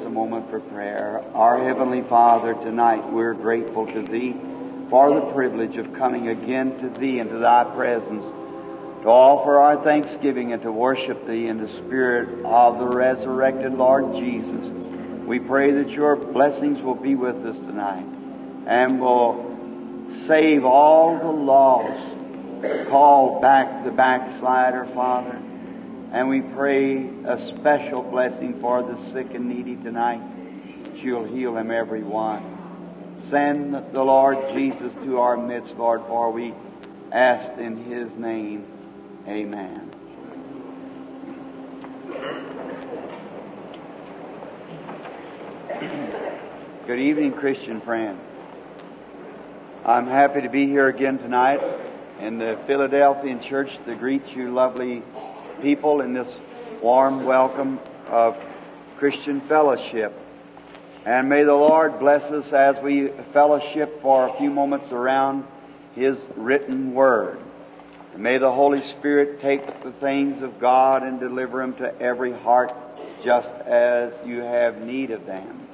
a moment for prayer. Our Heavenly Father, tonight we're grateful to Thee for the privilege of coming again to Thee and to Thy presence, to offer our thanksgiving and to worship Thee in the Spirit of the resurrected Lord Jesus. We pray that Your blessings will be with us tonight and will save all the lost, call back the backslider, Father. And we pray a special blessing for the sick and needy tonight, that You'll heal them every one. Send the Lord Jesus to our midst, Lord, for we ask in His name. Amen. Good evening, Christian friend. I'm happy to be here again tonight in the Philadelphian church to greet you lovely people in this warm welcome of Christian fellowship. And may the Lord bless us as we fellowship for a few moments around His written Word. And may the Holy Spirit take the things of God and deliver them to every heart just as you have need of them.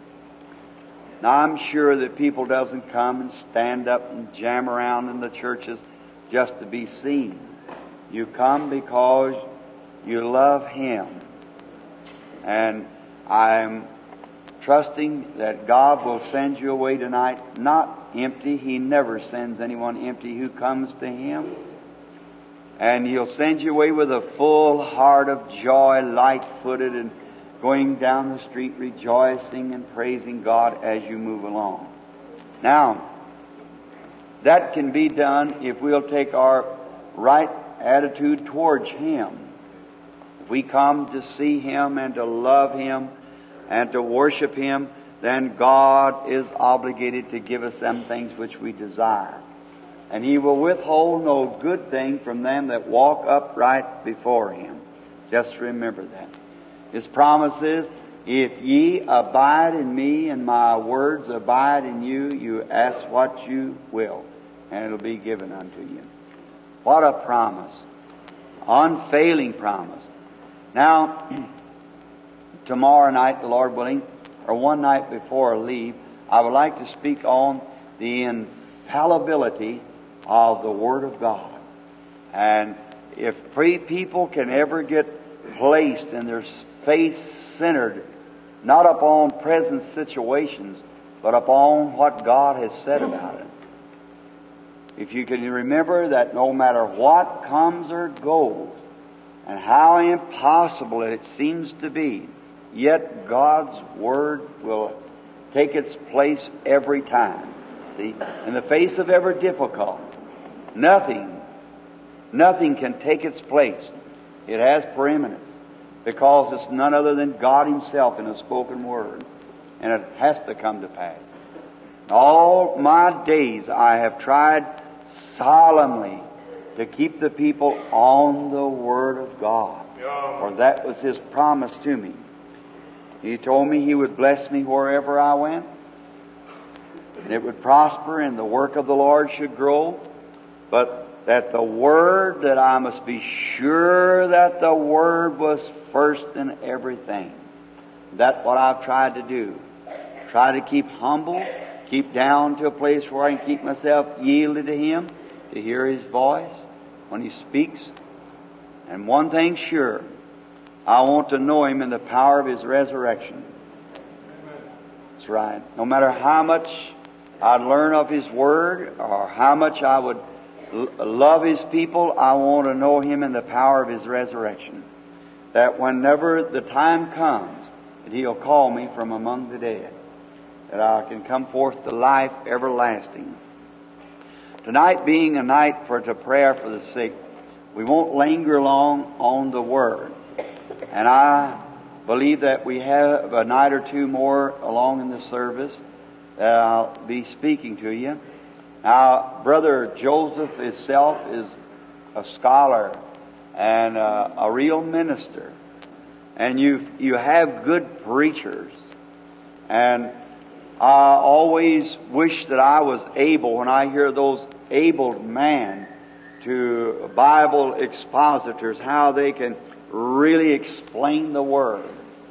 Now, I'm sure that people doesn't come and stand up and jam around in the churches just to be seen. You come because you love Him. And I'm trusting that God will send you away tonight not empty. He never sends anyone empty who comes to Him. And He'll send you away with a full heart of joy, light-footed, and going down the street rejoicing and praising God as you move along. Now, that can be done if we'll take our right attitude towards Him. If we come to see Him and to love Him and to worship Him, then God is obligated to give us them things which we desire. And He will withhold no good thing from them that walk upright before Him. Just remember that. His promise is, if ye abide in me and my words abide in you, you ask what you will, and it'll be given unto you. What a promise. Unfailing promise. Now, tomorrow night, the Lord willing, or one night before I leave, I would like to speak on the infallibility of the Word of God. And if people can ever get placed in their faith centered, not upon present situations, but upon what God has said about it. If you can remember that no matter what comes or goes, and how impossible it seems to be, yet God's Word will take its place every time. See, in the face of every difficulty, nothing can take its place. It has preeminence, because it's none other than God Himself in a spoken Word, and it has to come to pass. All my days I have tried solemnly to keep the people on the Word of God. For that was His promise to me. He told me He would bless me wherever I went, and it would prosper, and the work of the Lord should grow. But that the Word, that I must be sure that the Word was first in everything. That's what I've tried to do. Try to keep humble, keep down to a place where I can keep myself yielded to Him, to hear His voice when He speaks. And one thing sure, I want to know Him in the power of His resurrection. That's right. No matter how much I'd learn of His Word, or how much I would love His people, I want to know Him in the power of His resurrection. That whenever the time comes, that He'll call me from among the dead, that I can come forth to life everlasting. Tonight being a night to prayer for the sick, we won't linger long on the Word. And I believe that we have a night or two more along in the service that I'll be speaking to you. Now, Brother Joseph himself is a scholar and a real minister. And you have good preachers. And I always wish that I was able, when I hear those able men to Bible expositors, how they can really explain the Word.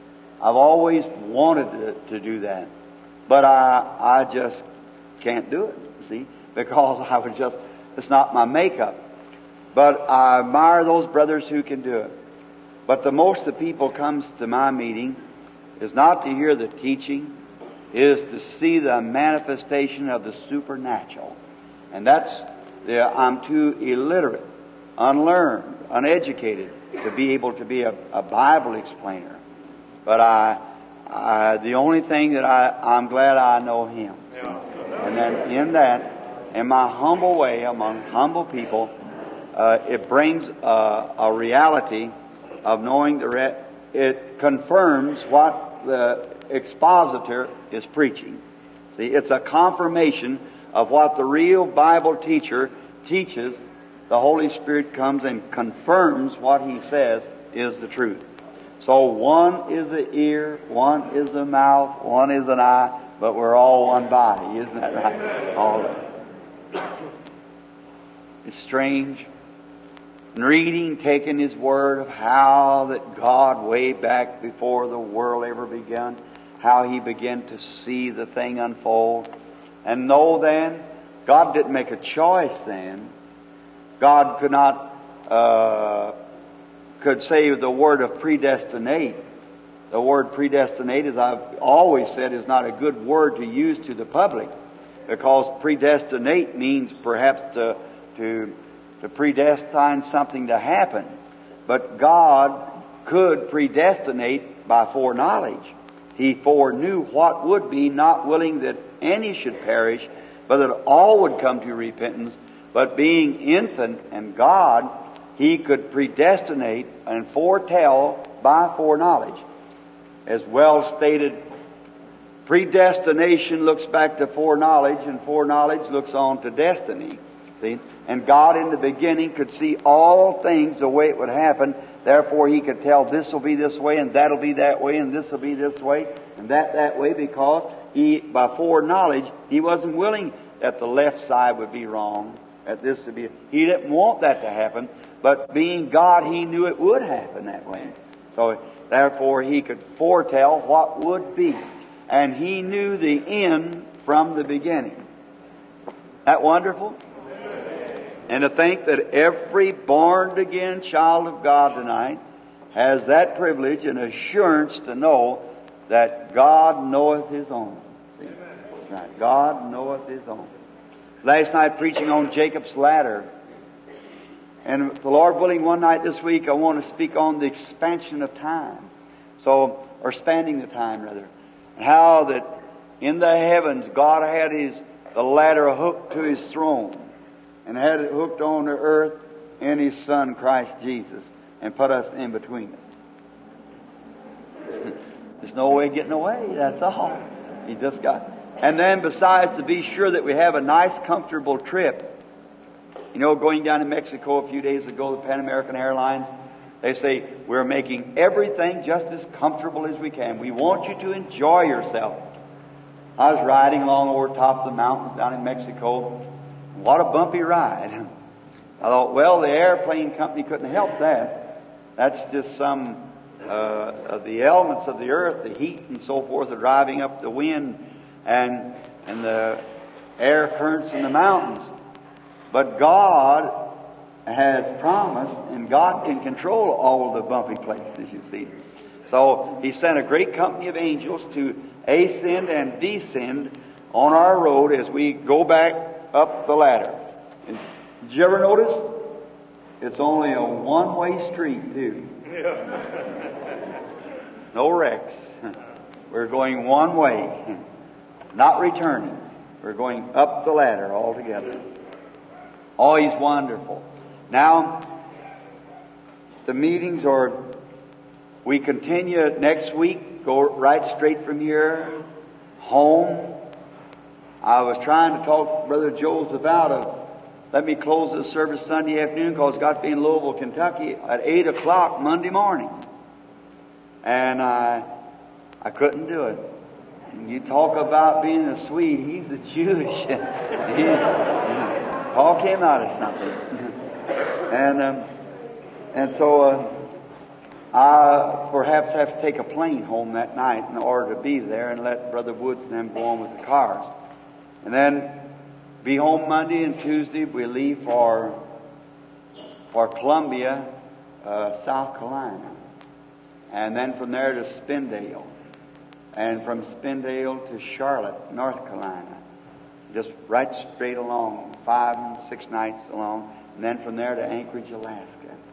I've always wanted to do that. But I just can't do it, see, because it's not my makeup. But I admire those brothers who can do it. But the most the people comes to my meeting is not to hear the teaching, is to see the manifestation of the supernatural. And I'm too illiterate, unlearned, uneducated to be able to be a Bible explainer. But the only thing that I'm glad I know Him. And then in that, in my humble way among humble people, it brings a reality of knowing it confirms what the expositor is preaching. See, it's a confirmation of what the real Bible teacher teaches. The Holy Spirit comes and confirms what he says is the truth. So one is an ear, one is a mouth, one is an eye, but we're all one body. Isn't that right? All of it. It's strange. Reading, taking His Word of how that God, way back before the world ever began, how He began to see the thing unfold. And know then, God didn't make a choice then. God could say the word of predestinate. The word predestinate, as I've always said, is not a good word to use to the public, because predestinate means perhaps to predestine something to happen. But God could predestinate by foreknowledge. He foreknew what would be, not willing that any should perish, but that all would come to repentance. But being infinite and God, He could predestinate and foretell by foreknowledge. As well stated, predestination looks back to foreknowledge, and foreknowledge looks on to destiny. See? And God in the beginning could see all things the way it would happen. Therefore He could tell this will be this way, and that'll be that way, and this will be this way, and that way, because He, by foreknowledge, He wasn't willing that the left side would be wrong, that this would be. He didn't want that to happen, but being God, He knew it would happen that way. So therefore He could foretell what would be. And He knew the end from the beginning. That wonderful? And to think that every born-again child of God tonight has that privilege and assurance to know that God knoweth His own. See? Right. God knoweth His own. Last night preaching on Jacob's ladder. And the Lord willing, one night this week I want to speak on the expansion of time. Or spanning the time rather. And how that in the heavens God had the ladder hooked to His throne, and had it hooked on the earth in His Son, Christ Jesus, and put us in between it. There's no way of getting away, that's all. He just got... And then besides, to be sure that we have a nice, comfortable trip. You know, going down to Mexico a few days ago, the Pan American Airlines, they say, we're making everything just as comfortable as we can. We want you to enjoy yourself. I was riding along over top of the mountains down in Mexico. What a bumpy ride. I thought, well, the airplane company couldn't help that. That's just some of the elements of the earth, the heat and so forth, are driving up the wind and the air currents in the mountains. But God has promised, and God can control all of the bumpy places, you see. So He sent a great company of angels to ascend and descend on our road as we go back up the ladder. And did you ever notice? It's only a one-way street, too. No wrecks. We're going one way, not returning. We're going up the ladder altogether. Oh, He's wonderful. Now, the meetings we continue next week, go right straight from here home. I was trying to talk to Brother Joseph let me close the service Sunday afternoon, because it's got to be in Louisville, Kentucky at 8 o'clock Monday morning. And I couldn't do it. And you talk about being a Swede, he's a Jewish. Talk him out of something. And so I perhaps have to take a plane home that night in order to be there and let Brother Woods and them go on with the cars. And then be home Monday and Tuesday. We leave for Columbia, South Carolina. And then from there to Spindale. And from Spindale to Charlotte, North Carolina. Just right straight along, 5 and 6 nights along. And then from there to Anchorage, Alaska.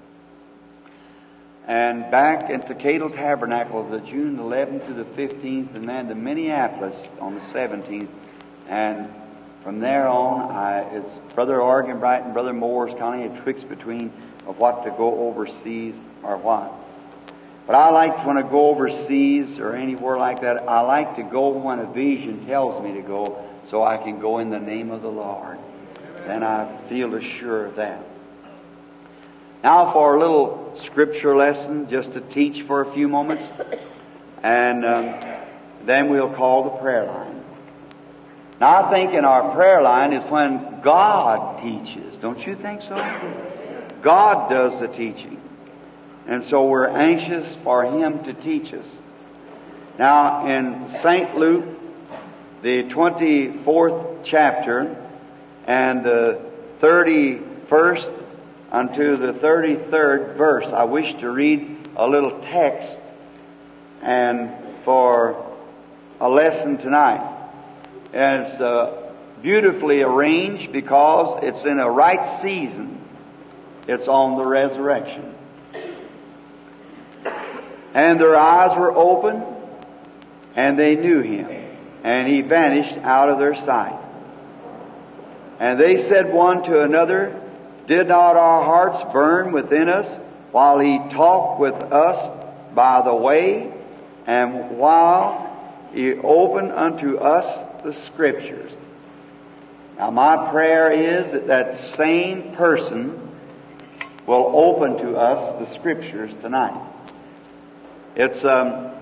And back into Cadle Tabernacle the June 11th to the 15th, and then to Minneapolis on the 17th. And from there on, it's Brother Argenbright and Brother Moore's kind of a twix between of what to go overseas or what. But I like, when I go overseas or anywhere like that, I like to go when a vision tells me to go, so I can go in the name of the Lord. Then I feel assured of that. Now for a little scripture lesson, just to teach for a few moments, and then we'll call the prayer line. Now I think in our prayer line is when God teaches. Don't you think so? God does the teaching. And so we're anxious for Him to teach us. Now in St. Luke, the 24th chapter, and the 31st unto the 33rd verse, I wish to read a little text and for a lesson tonight. And it's beautifully arranged because it's in a right season. It's on the resurrection. And their eyes were opened, and they knew Him, and He vanished out of their sight. And they said one to another, Did not our hearts burn within us while He talked with us by the way, and while He opened unto us the Scriptures? Now my prayer is that that same person will open to us the Scriptures tonight. It's a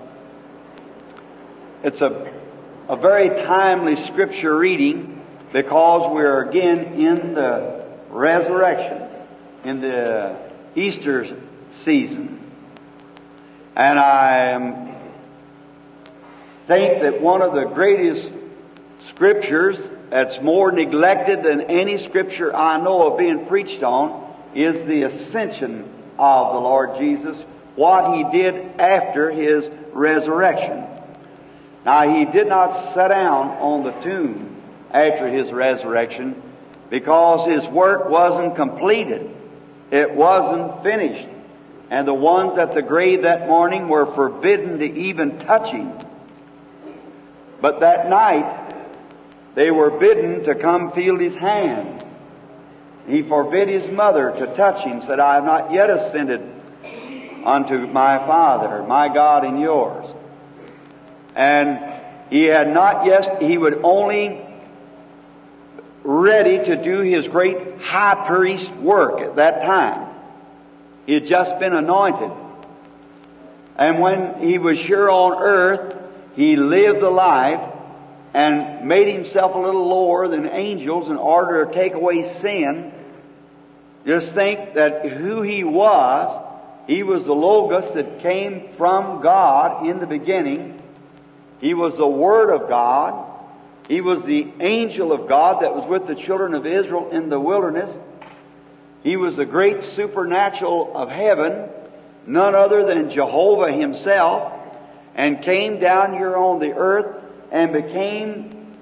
very timely Scripture reading because we're again in the resurrection, in the Easter season. And I think that one of the greatest Scriptures that's more neglected than any Scripture I know of being preached on is the ascension of the Lord Jesus, what He did after His resurrection. Now, He did not sit down on the tomb after His resurrection because His work wasn't completed. It wasn't finished. And the ones at the grave that morning were forbidden to even touch Him. But that night, they were bidden to come feel His hand. He forbid His mother to touch Him, said, I have not yet ascended unto my Father, my God and yours. And He had not yet, He would only ready to do His great high priest work at that time. He had just been anointed. And when He was here on earth, He lived a life and made Himself a little lower than angels in order to take away sin. Just think that who He was the Logos that came from God in the beginning. He was the Word of God. He was the angel of God that was with the children of Israel in the wilderness. He was the great supernatural of heaven, none other than Jehovah Himself, and came down here on the earth and became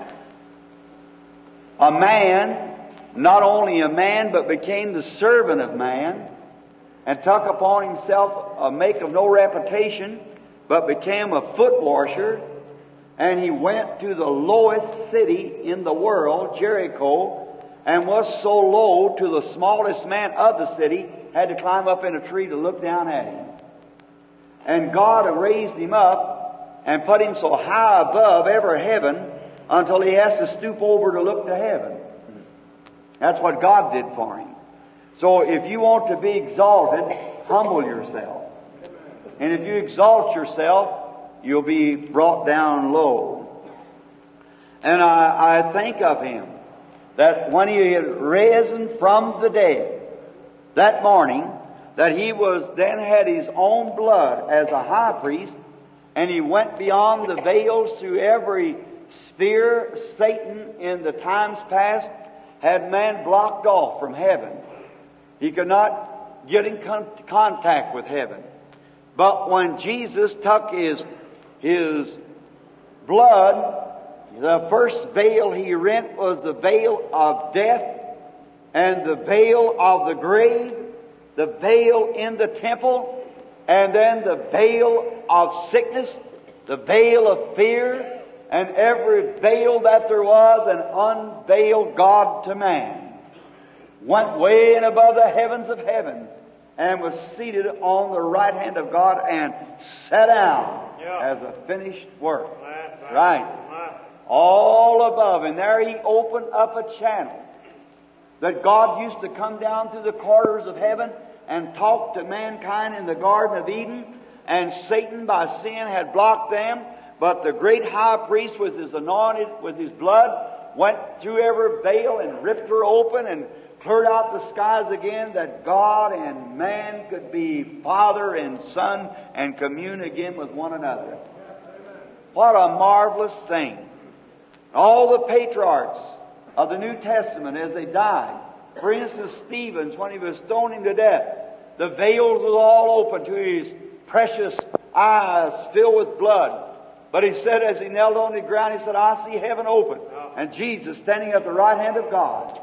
a man, not only a man, but became the servant of man, and took upon Himself a make of no reputation, but became a foot washer, and He went to the lowest city in the world, Jericho, and was so low to the smallest man of the city had to climb up in a tree to look down at Him. And God raised Him up and put Him so high above every heaven until He has to stoop over to look to heaven. That's what God did for Him. So if you want to be exalted, humble yourself. And if you exalt yourself, you'll be brought down low. And I think of Him, that when He had risen from the dead that morning, that he was then had his own blood as a high priest, and he went beyond the veils through every sphere. Satan in the times past had man blocked off from heaven. He could not get in contact with heaven. But when Jesus took his blood, the first veil he rent was the veil of death and the veil of the grave, the veil in the temple, and then the veil of sickness, the veil of fear, and every veil that there was, and unveiled God to man. Went way and above the heavens of heavens, and was seated on the right hand of God and sat down as a finished work. Right. All above. And there he opened up a channel that God used to come down through the corridors of heaven and talk to mankind in the Garden of Eden. And Satan by sin had blocked them. But the great high priest with his anointed, with his blood, went through every veil and ripped her open and cleared out the skies again, that God and man could be Father and Son and commune again with one another. What a marvelous thing. All the patriarchs of the New Testament as they died, for instance Stephen, when he was stoned to death, the veils was all open to his precious eyes filled with blood. But he said as he knelt on the ground, he said, I see heaven open and Jesus standing at the right hand of God.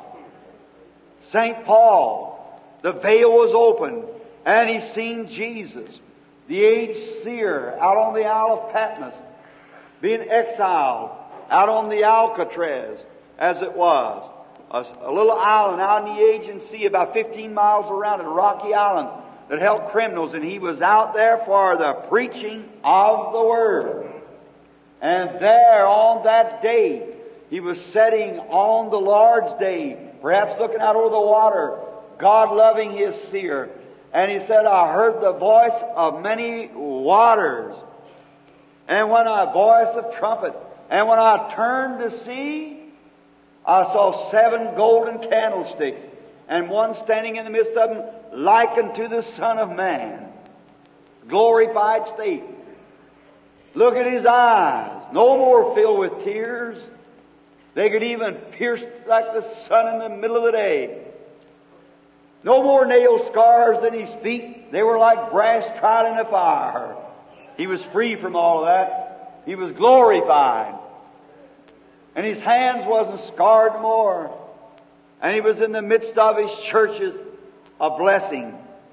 St. Paul, the veil was open, and he seen Jesus, the aged seer, out on the Isle of Patmos, being exiled out on the Alcatraz, as it was, a little island out in the Aegean Sea, about 15 miles around, a rocky island that held criminals, and he was out there for the preaching of the Word. And there on that day, he was sitting on the Lord's Day, perhaps looking out over the water, God loving his seer. And he said, I heard the voice of many waters, and when a voice of trumpet, and when I turned to see, I saw 7 golden candlesticks, and one standing in the midst of them, likened to the Son of Man, glorified state. Look at his eyes, no more filled with tears. They could even pierce like the sun in the middle of the day. No more nail scars in his feet. They were like brass tried in a fire. He was free from all of that. He was glorified. And his hands wasn't scarred more. And he was in the midst of his churches, a blessing.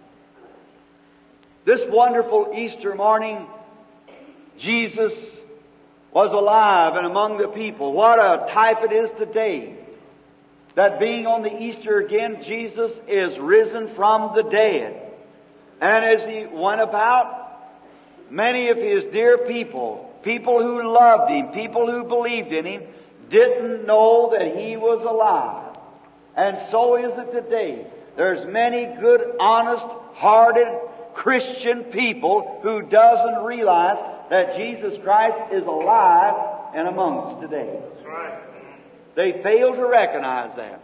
This wonderful Easter morning, Jesus was alive and among the people. What a type it is today, that being on the Easter again, Jesus is risen from the dead. And as he went about, many of his dear people, people who loved him, people who believed in him, didn't know that he was alive. And so is it today. There's many good, honest-hearted Christian people who doesn't realize that Jesus Christ is alive and among us today. That's right. They fail to recognize that.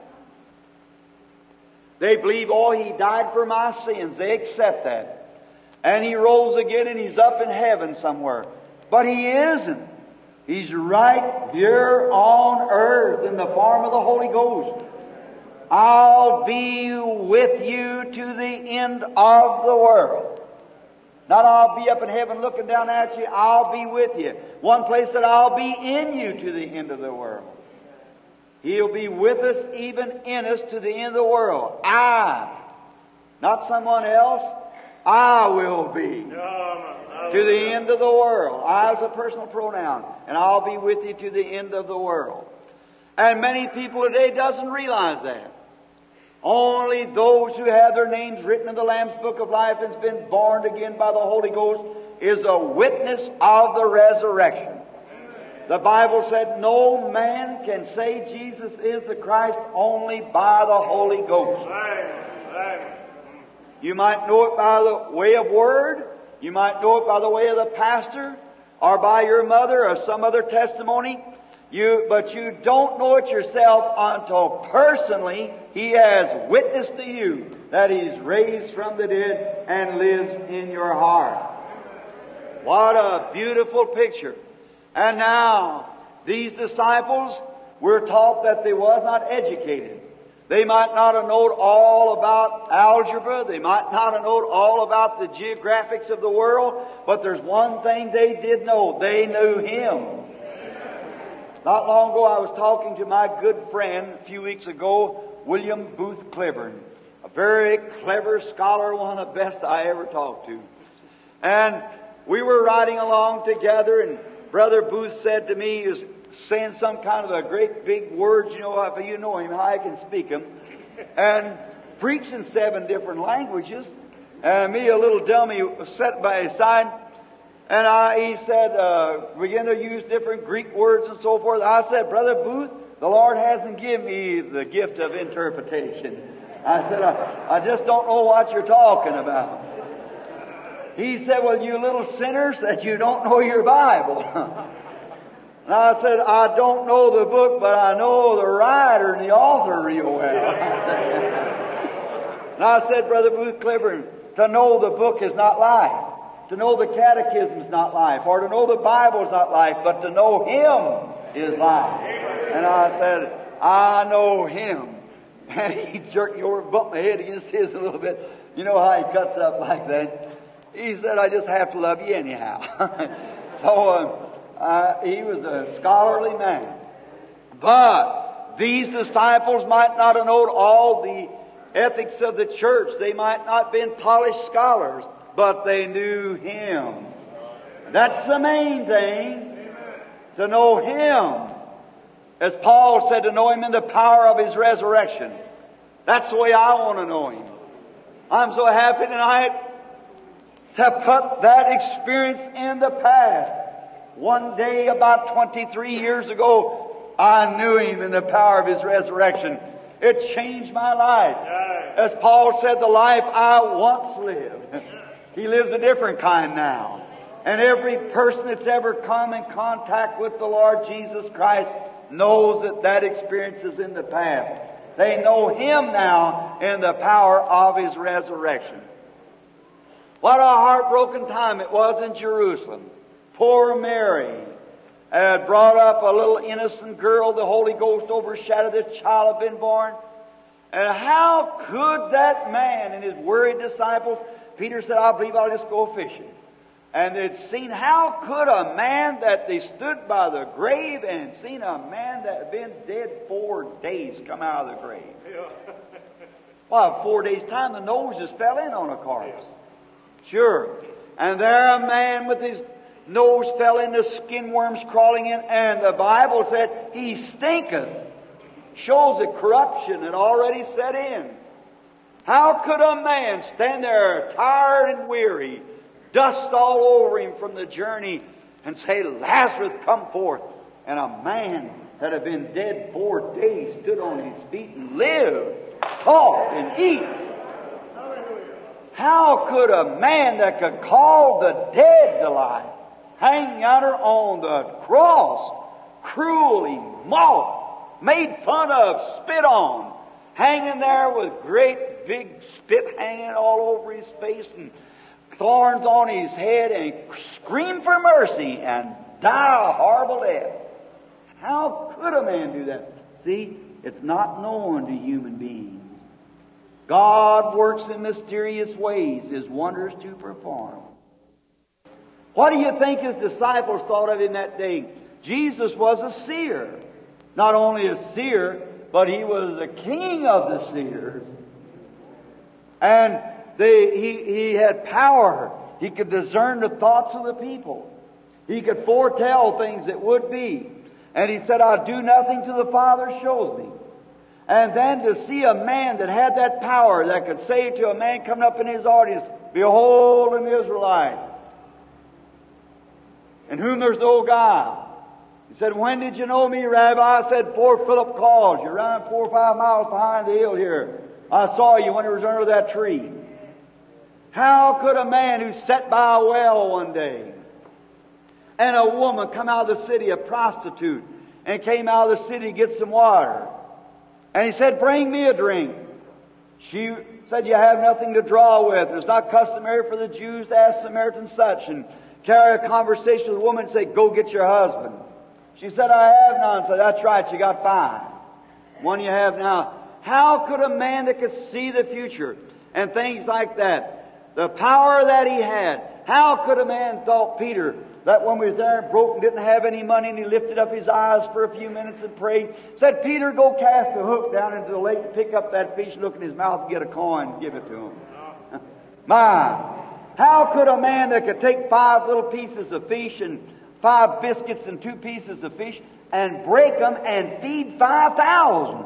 They believe, oh, he died for my sins. They accept that. And he rose again and he's up in heaven somewhere. But he isn't. He's right here on earth in the form of the Holy Ghost. I'll be with you to the end of the world. Not I'll be up in heaven looking down at you. I'll be with you. One place that I'll be in you to the end of the world. He'll be with us, even in us, to the end of the world. I, not someone else, I will be to the end of the world. I is a personal pronoun, and I'll be with you to the end of the world. And many people today doesn't realize that. Only those who have their names written in the Lamb's Book of Life and has been born again by the Holy Ghost is a witness of the resurrection. The Bible said no man can say Jesus is the Christ only by the Holy Ghost. You might know it by the way of word. You might know it by the way of the pastor or by your mother or some other testimony. But you don't know it yourself until personally He has witnessed to you that He's raised from the dead and lives in your heart. What a beautiful picture. And now, these disciples were taught that they was not educated. They might not have known all about algebra. They might not have known all about the geographics of the world. But there's one thing they did know. They knew Him. Not long ago, I was talking to my good friend a few weeks ago, William Booth Cliburn, a very clever scholar, one of the best I ever talked to. And we were riding along together, and Brother Booth said to me, he was saying some kind of a great big words, you know him, how I can speak them, and preaching 7 different languages. And me, a little dummy, sat by his side, and he said, begin to use different Greek words and so forth. I said, Brother Booth, the Lord hasn't given me the gift of interpretation. I said, I just don't know what you're talking about. He said, well, you little sinners, that you don't know your Bible. And I said, I don't know the book, but I know the writer and the author real well. And I said, Brother Booth Cliburn, to know the book is not life. To know the catechism is not life. Or to know the Bible is not life. But to know Him is life. And I said, I know Him. And he jerked me over and bumped my head against his a little bit. You know how he cuts up like that. He said, I just have to love you anyhow. So he was a scholarly man. But these disciples might not have known all the ethics of the church. They might not have been polished scholars, but they knew Him. That's the main thing, to know Him. As Paul said, to know Him in the power of His resurrection. That's the way I want to know Him. I'm so happy tonight to put that experience in the past. One day, about 23 years ago, I knew Him in the power of His resurrection. It changed my life. As Paul said, the life I once lived. He lives a different kind now. And every person that's ever come in contact with the Lord Jesus Christ knows that that experience is in the past. They know Him now in the power of His resurrection. What a heartbroken time it was in Jerusalem. Poor Mary had brought up a little innocent girl. The Holy Ghost overshadowed this child had been born. And how could that man and his worried disciples, Peter said, I believe I'll just go fishing. And they'd seen, how could a man that they stood by the grave and seen a man that had been dead 4 days come out of the grave? Well, 4 days' time, the nose just fell in on a corpse. Sure. And there a man with his nose fell in, the skin worms crawling in, and the Bible said, he stinketh. Shows that corruption had already set in. How could a man stand there tired and weary, dust all over him from the journey, and say, Lazarus, come forth? And a man that had been dead 4 days stood on his feet and lived, talked, and eat. How could a man that could call the dead to life hang yonder on the cross, cruelly mocked, made fun of, spit on, hanging there with great big spit hanging all over his face and thorns on his head, and scream for mercy and die a horrible death? How could a man do that? See, it's not known to human beings. God works in mysterious ways, His wonders to perform. What do you think His disciples thought of Him that day? Jesus was a seer. Not only a seer, but He was the king of the seers. And He had power. He could discern the thoughts of the people. He could foretell things that would be. And He said, I'll do nothing till the Father shows me. And then to see a man that had that power, that could say to a man coming up in his audience, Behold an Israelite, in whom there's no God. He said, When did you know me, Rabbi? I said, Before Philip called you, around 4 or 5 miles behind the hill here. I saw you when you was under that tree. How could a man who sat by a well one day, and a woman come out of the city, a prostitute, and came out of the city to get some water. And he said, "Bring me a drink." She said, "You have nothing to draw with. It's not customary for the Jews to ask Samaritans such," and carry a conversation with the woman and say, "Go get your husband." She said, "I have none." Said, "That's right, you got 5. One you have now." How could a man that could see the future and things like that, the power that he had, how could a man thought Peter, that when we was there and broke and didn't have any money, and he lifted up his eyes for a few minutes and prayed, said, "Peter, go cast a hook down into the lake and pick up that fish, look in his mouth and get a coin and give it to him." My, how could a man that could take 5 little pieces of fish and 5 biscuits and 2 pieces of fish and break them and feed 5,000?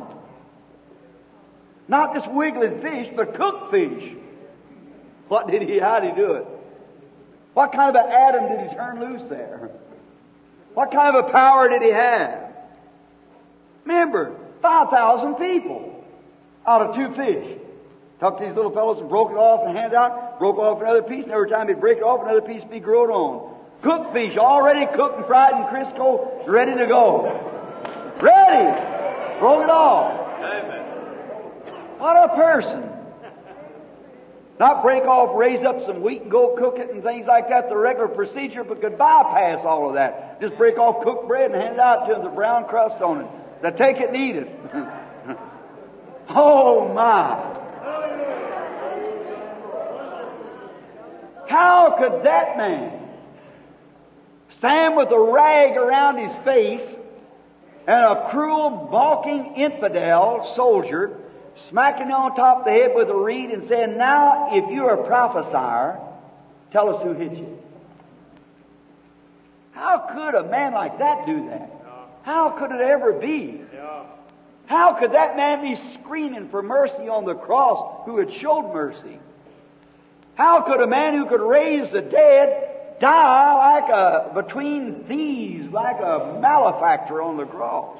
Not just wiggling fish, but cooked fish. How did he do it? What kind of an atom did he turn loose there? What kind of a power did he have? Remember, 5,000 people out of 2 fish. Took these little fellows and broke it off and handed out, broke off another piece, and every time he'd break it off, another piece would be growed on. Cooked fish, already cooked and fried in Crisco, ready to go. Ready! Broke it off. What a person. Not break off, raise up some wheat and go cook it and things like that, the regular procedure, but could bypass all of that. Just break off cooked bread and hand it out to them, the brown crust on it. They take it and eat it. Oh my. How could that man stand with a rag around his face and a cruel, balking infidel soldier smacking him on top of the head with a reed and saying, "Now, if you're a prophesier, tell us who hit you"? How could a man like that do that? How could it ever be? How could that man be screaming for mercy on the cross who had showed mercy? How could a man who could raise the dead die between thieves, like a malefactor on the cross?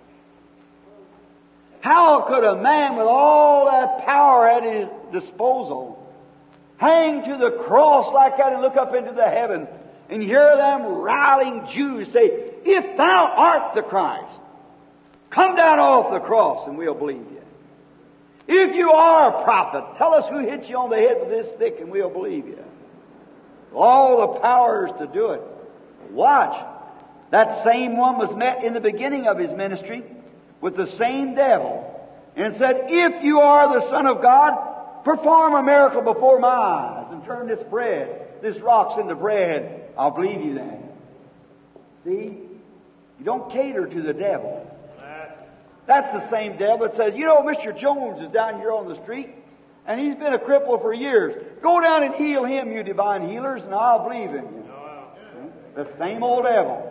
How could a man with all that power at his disposal hang to the cross like that and look up into the heaven and hear them riling Jews say, "If thou art the Christ, come down off the cross and we'll believe you. If you are a prophet, tell us who hit you on the head with this stick and we'll believe you." All the powers to do it. Watch. That same one was met in the beginning of his ministry with the same devil and said, "If you are the Son of God, perform a miracle before my eyes and turn this rocks into bread. I'll believe you then." See? You don't cater to the devil. That's the same devil that says, "You know, Mr. Jones is down here on the street, and he's been a cripple for years. Go down and heal him, you divine healers, and I'll believe in you." The same old devil.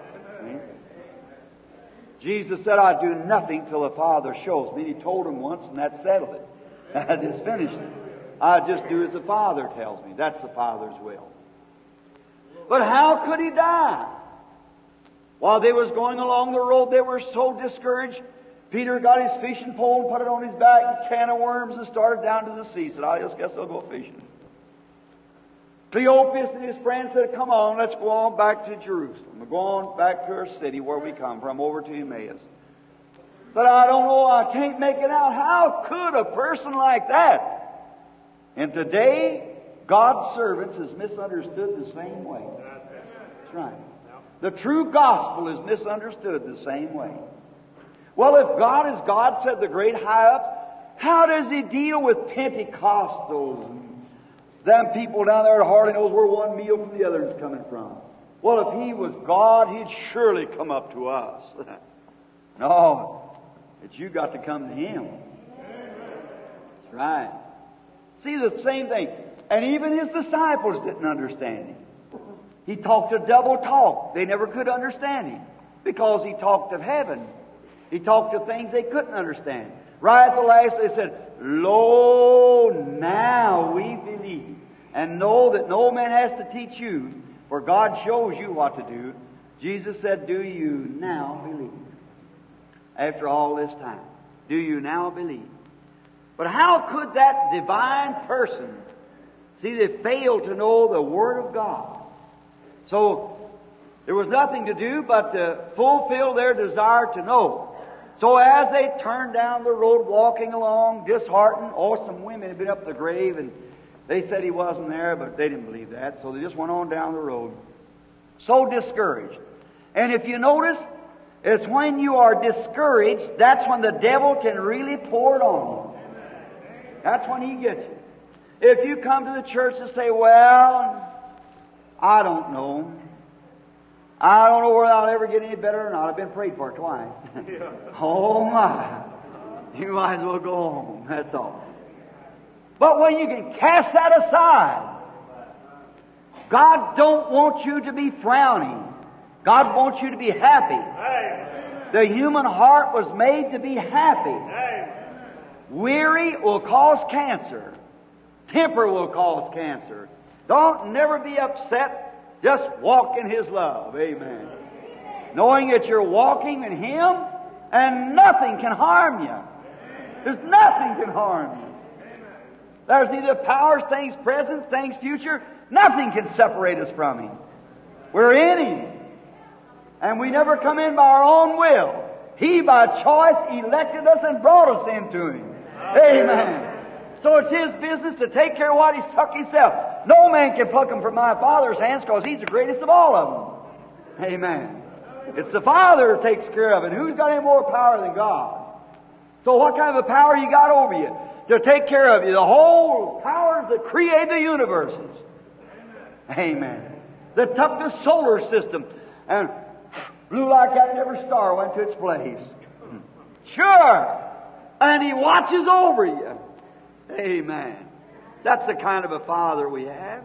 Jesus said, "I do nothing till the Father shows me." He told him once, and that settled it. That is finished. I just do as the Father tells me. That's the Father's will. But how could he die? While they was going along the road, they were so discouraged. Peter got his fishing pole and put it on his back, a can of worms, and started down to the sea. Said, "I just guess I'll go fishing." Cleopas and his friends said, "Come on, let's go on back to Jerusalem. We're going back to our city where we come from, over to Emmaus." But I don't know, I can't make it out. How could a person like that? And today, God's servants is misunderstood the same way. That's right. The true gospel is misunderstood the same way. Well, if God is God, said the great high-ups, how does He deal with Pentecostals and them people down there that hardly knows where one meal from the other is coming from? Well, if He was God, He'd surely come up to us. No, it's you got to come to Him. That's right. See, the same thing. And even His disciples didn't understand Him. He talked a double talk. They never could understand Him because He talked of heaven. He talked of things they couldn't understand. Right at the last, they said, "Lo, now we believe, and know that no man has to teach you, for God shows you what to do." Jesus said, "Do you now believe?" After all this time, do you now believe? But how could that divine person, see, they failed to know the Word of God? So, There was nothing to do but to fulfill their desire to know. So as they turned down the road, walking along, disheartened, some women had been up the grave, and they said he wasn't there, but they didn't believe that, so they just went on down the road. So discouraged. And if you notice, it's when you are discouraged, that's when the devil can really pour it on you. That's when he gets you. If you come to the church and say, well, I don't know. I don't know whether I'll ever get any better or not. I've been prayed for twice. Oh my. You might as well go home. That's all. But when you can cast that aside, God don't want you to be frowning. God wants you to be happy. The human heart was made to be happy. Weary will cause cancer. Temper will cause cancer. Don't never be upset. Just walk in His love. Amen. Knowing that you're walking in Him and nothing can harm you. There's nothing can harm you. There's neither powers, things present, things future. Nothing can separate us from Him. We're in Him. And we never come in by our own will. He, by choice, elected us and brought us into Him. Amen. So it's His business to take care of what He's took Himself. No man can pluck Him from my Father's hands because He's the greatest of all of them. Amen. It's the Father who takes care of it. Who's got any more power than God? So what kind of a power you got over you to take care of you? The whole powers that create the universes. Amen. That took the solar system and blew like that, and every star went to its place. Sure. And He watches over you. Amen. That's the kind of a Father we have.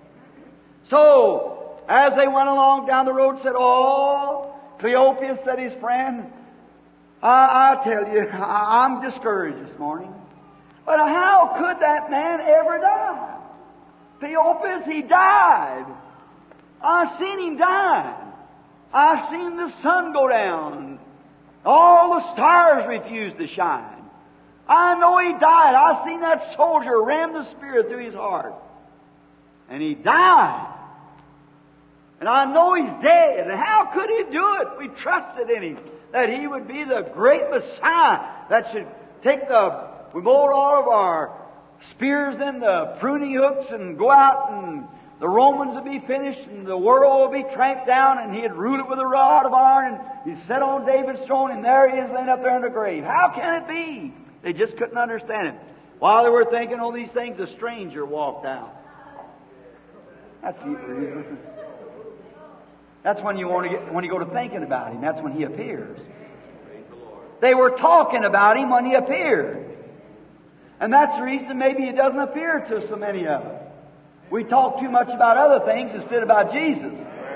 So, as they went along down the road, said, Cleopas said, his friend, I tell you, I'm discouraged this morning. But how could that man ever die? Cleopas, he died. I've seen him die. I've seen the sun go down. All the stars refused to shine. I know he died. I've seen that soldier ram the spear through his heart. And he died. And I know he's dead. And how could he do it? We trusted in him that he would be the great Messiah that should we mold all of our spears in the pruning hooks and go out, and the Romans would be finished and the world will be tramped down, and he'd rule it with a rod of iron, and he'd sit on David's throne, and there he is laying up there in the grave. How can it be? They just couldn't understand it. While they were thinking all these things, a stranger walked out. That's the reason. That's when you go to thinking about Him. That's when He appears. They were talking about Him when He appeared. And that's the reason maybe He doesn't appear to so many of us. We talk too much about other things instead about Jesus.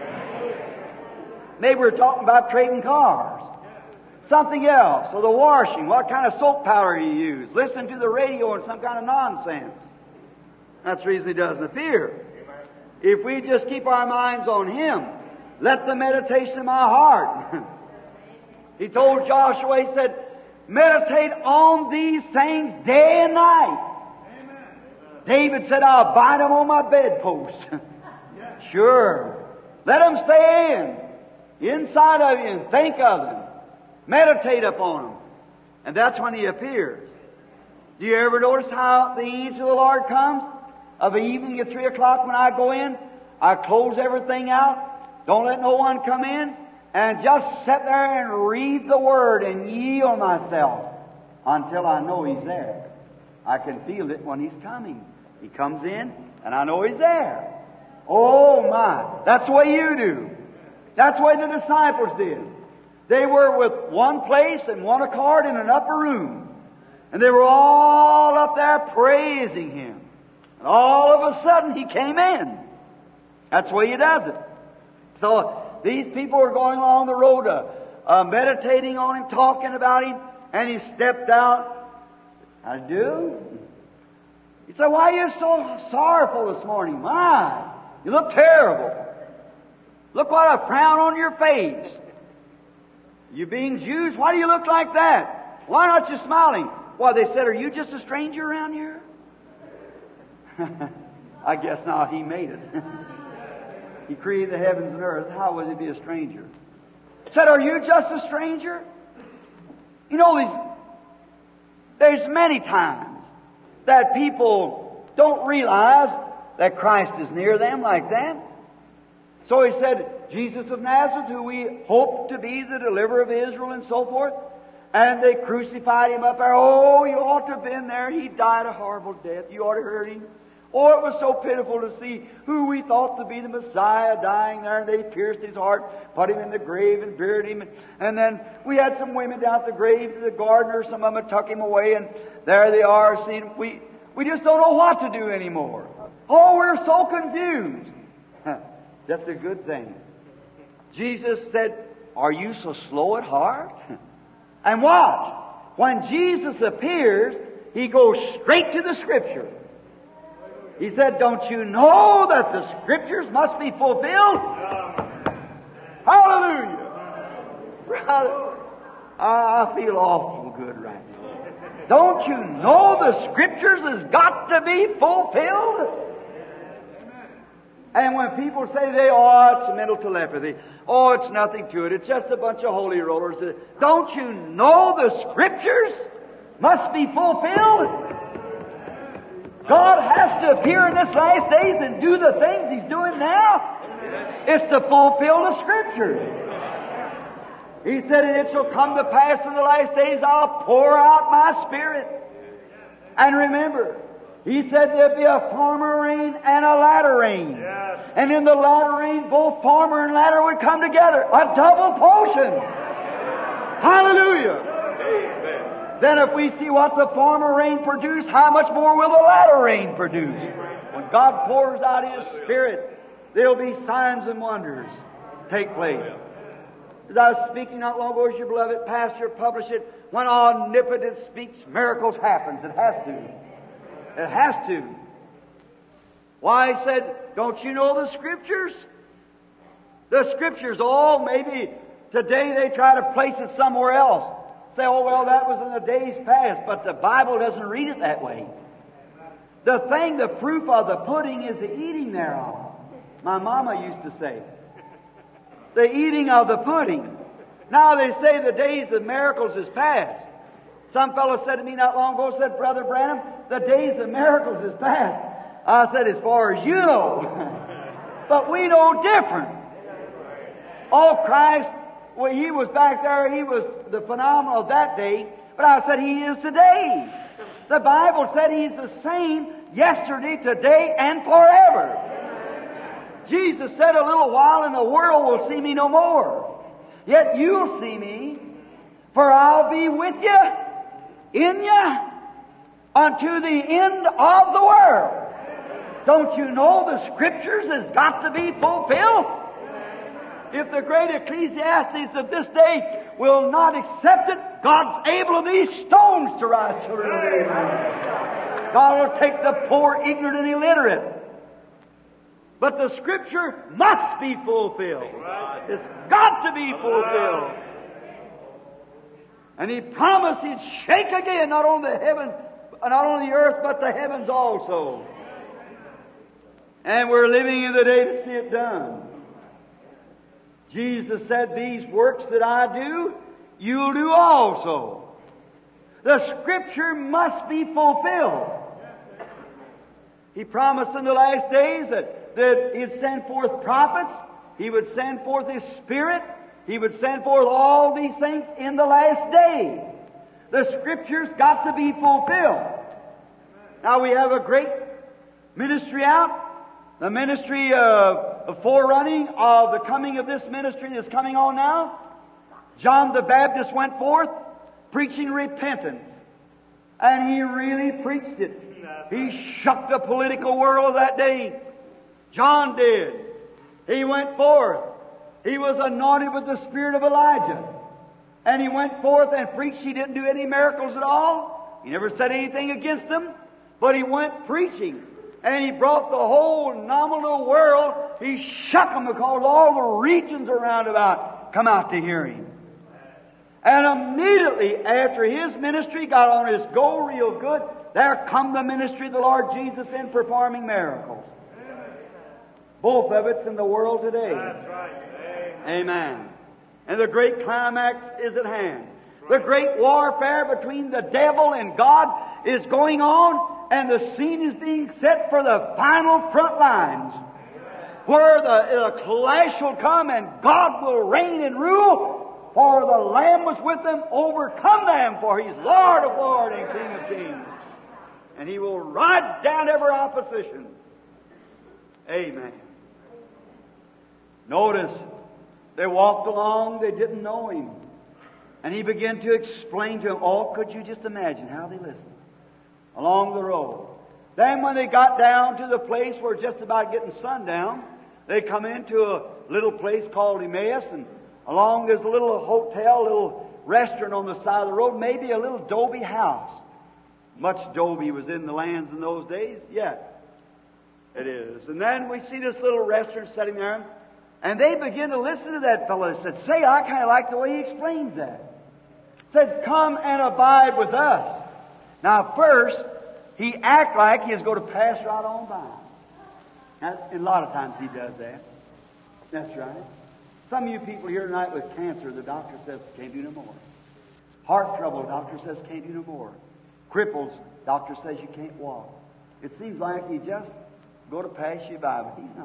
Maybe we're talking about trading cars. Something else. Or the washing. What kind of soap powder you use. Listen to the radio and some kind of nonsense. That's the reason He doesn't appear. If we just keep our minds on Him, let the meditation of my heart. He told Joshua, He said, meditate on these things day and night. Amen. David said, I'll bind them on my bedpost. Sure. Let them stay inside of you, and think of them. Meditate upon them. And that's when He appears. Do you ever notice how the angel of the Lord comes? Of the evening at 3 o'clock when I go in, I close everything out. Don't let no one come in. And just sit there and read the Word and yield myself until I know He's there. I can feel it when He's coming. He comes in, and I know He's there. Oh my! That's the way you do. That's the way the disciples did. They were with one place and one accord in an upper room. And they were all up there praising Him. And all of a sudden He came in. That's the way He does it. So these people were going along the road meditating on Him, talking about Him, and He stepped out. I do. He said, why are you so sorrowful this morning? My, you look terrible. Look what a frown on your face. You being Jews, why do you look like that? Why aren't you smiling? Why, they said, are you just a stranger around here? I guess not. He made it. He created the heavens and earth. How would He be a stranger? Said, are you just a stranger? You know, there's many times that people don't realize that Christ is near them like that. So He said, Jesus of Nazareth, who we hope to be the deliverer of Israel and so forth, and they crucified Him up there. Oh, you ought to have been there. He died a horrible death. You ought to have heard Him. Oh, it was so pitiful to see who we thought to be the Messiah dying there, and they pierced His heart, put Him in the grave and buried Him. And then we had some women down at the grave, the gardener, some of them took Him away, and there they are. See, we just don't know what to do anymore. Oh, we're so confused. That's a good thing. Jesus said, are you so slow at heart? And watch. When Jesus appears, He goes straight to the Scripture. He said, don't you know that the Scriptures must be fulfilled? Hallelujah! Brother, I feel awful good right now. Don't you know the Scriptures has got to be fulfilled? And when people say it's mental telepathy, it's nothing to it, it's just a bunch of holy rollers. Don't you know the Scriptures must be fulfilled? God has to appear in this last days and do the things He's doing now. It's to fulfill the Scriptures. He said, and it shall come to pass in the last days, I'll pour out my Spirit. And remember, He said there'd be a former rain and a latter rain. Yes. And in the latter rain, both former and latter would come together. A double portion. Hallelujah. Then if we see what the former rain produced, how much more will the latter rain produce? When God pours out His Spirit, there'll be signs and wonders take place. As I was speaking not long ago, as your beloved pastor published it, when omnipotence speaks, miracles happens. It has to. It has to. Why, He said, don't you know the Scriptures? The Scriptures, maybe today they try to place it somewhere else. Say, that was in the days past, but the Bible doesn't read it that way. The proof of the pudding is the eating thereof. My mama used to say. The eating of the pudding. Now they say the days of miracles is past. Some fellow said to me not long ago, said, Brother Branham, the days of miracles is past. I said, as far as you know. But we know different. Christ, He was back there, He was the phenomenon of that day, but I said He is today. The Bible said He's the same yesterday, today, and forever. Jesus said, a little while and the world will see me no more. Yet you'll see me, for I'll be with you, in you, unto the end of the world. Don't you know the Scriptures has got to be fulfilled? If the great Ecclesiastes of this day will not accept it, God's able of these stones to rise children of Abraham. God will take the poor, ignorant, and illiterate. But the Scripture must be fulfilled. It's got to be fulfilled. And He promised He'd shake again, not only the heavens, not only the earth, but the heavens also. And we're living in the day to see it done. Jesus said, these works that I do, you'll do also. The Scripture must be fulfilled. He promised in the last days that He'd send forth prophets, He would send forth His Spirit, He would send forth all these things in the last day. The Scripture's got to be fulfilled. Now we have a great ministry out. The ministry of forerunning of the coming of this ministry that's coming on now. John the Baptist went forth preaching repentance. And he really preached it. He shook the political world of that day. John did. He went forth. He was anointed with the spirit of Elijah. And he went forth and preached. He didn't do any miracles at all. He never said anything against them. But he went preaching. And he brought the whole nominal world. He shook them because all the regions around about come out to hear him. And immediately after his ministry got on his go real good, there come the ministry of the Lord Jesus in performing miracles. Both of it's in the world today. That's right. Amen. And the great climax is at hand. The great warfare between the devil and God is going on, and the scene is being set for the final front lines, where the clash will come and God will reign and rule, for the Lamb was with them, overcome them, for He's Lord of lords and King of kings. And He will ride down every opposition. Amen. Notice, they walked along, they didn't know Him. And He began to explain to them, oh, could you just imagine how they listened along the road. Then when they got down to the place where just about getting sundown, they come into a little place called Emmaus, and along there's a little hotel, little restaurant on the side of the road, maybe a little adobe house. Much adobe was in the lands in those days. Yes, it is. And then we see this little restaurant sitting there, and they begin to listen to that fellow. They said, say, I kind of like the way he explains that. Said, come and abide with us. Now, first, he act like he is going to pass right on by. Now, a lot of times he does that. That's right. Some of you people here tonight with cancer, the doctor says can't do no more. Heart trouble, doctor says can't do no more. Cripples, doctor says you can't walk. It seems like he just go to pass you by, but he's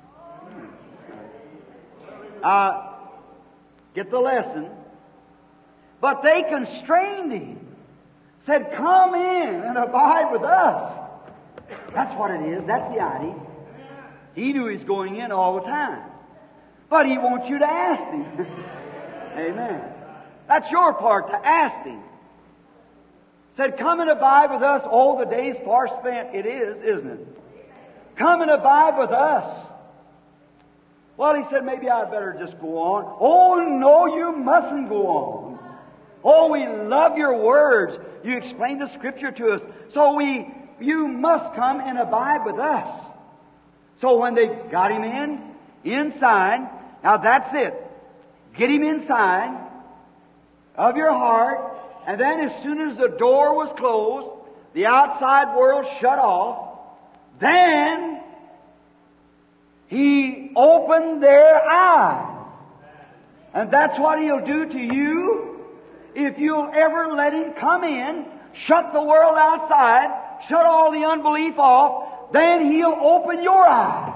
not. Get the lesson. But they constrained him. Said, come in and abide with us. That's what it is. That's the idea. He knew he's going in all the time. But he wants you to ask him. Amen. That's your part, to ask him. Said, come and abide with us. All the days far spent. It is, isn't it? Come and abide with us. Well, he said, maybe I'd better just go on. Oh, no, you mustn't go on. Oh, we love your words. You explain the Scripture to us. So you must come and abide with us. So when they got him inside, now that's it. Get him inside of your heart, and then as soon as the door was closed, the outside world shut off, then He opened their eyes. And that's what He'll do to you if you'll ever let Him come in, shut the world outside, shut all the unbelief off, then He'll open your eyes.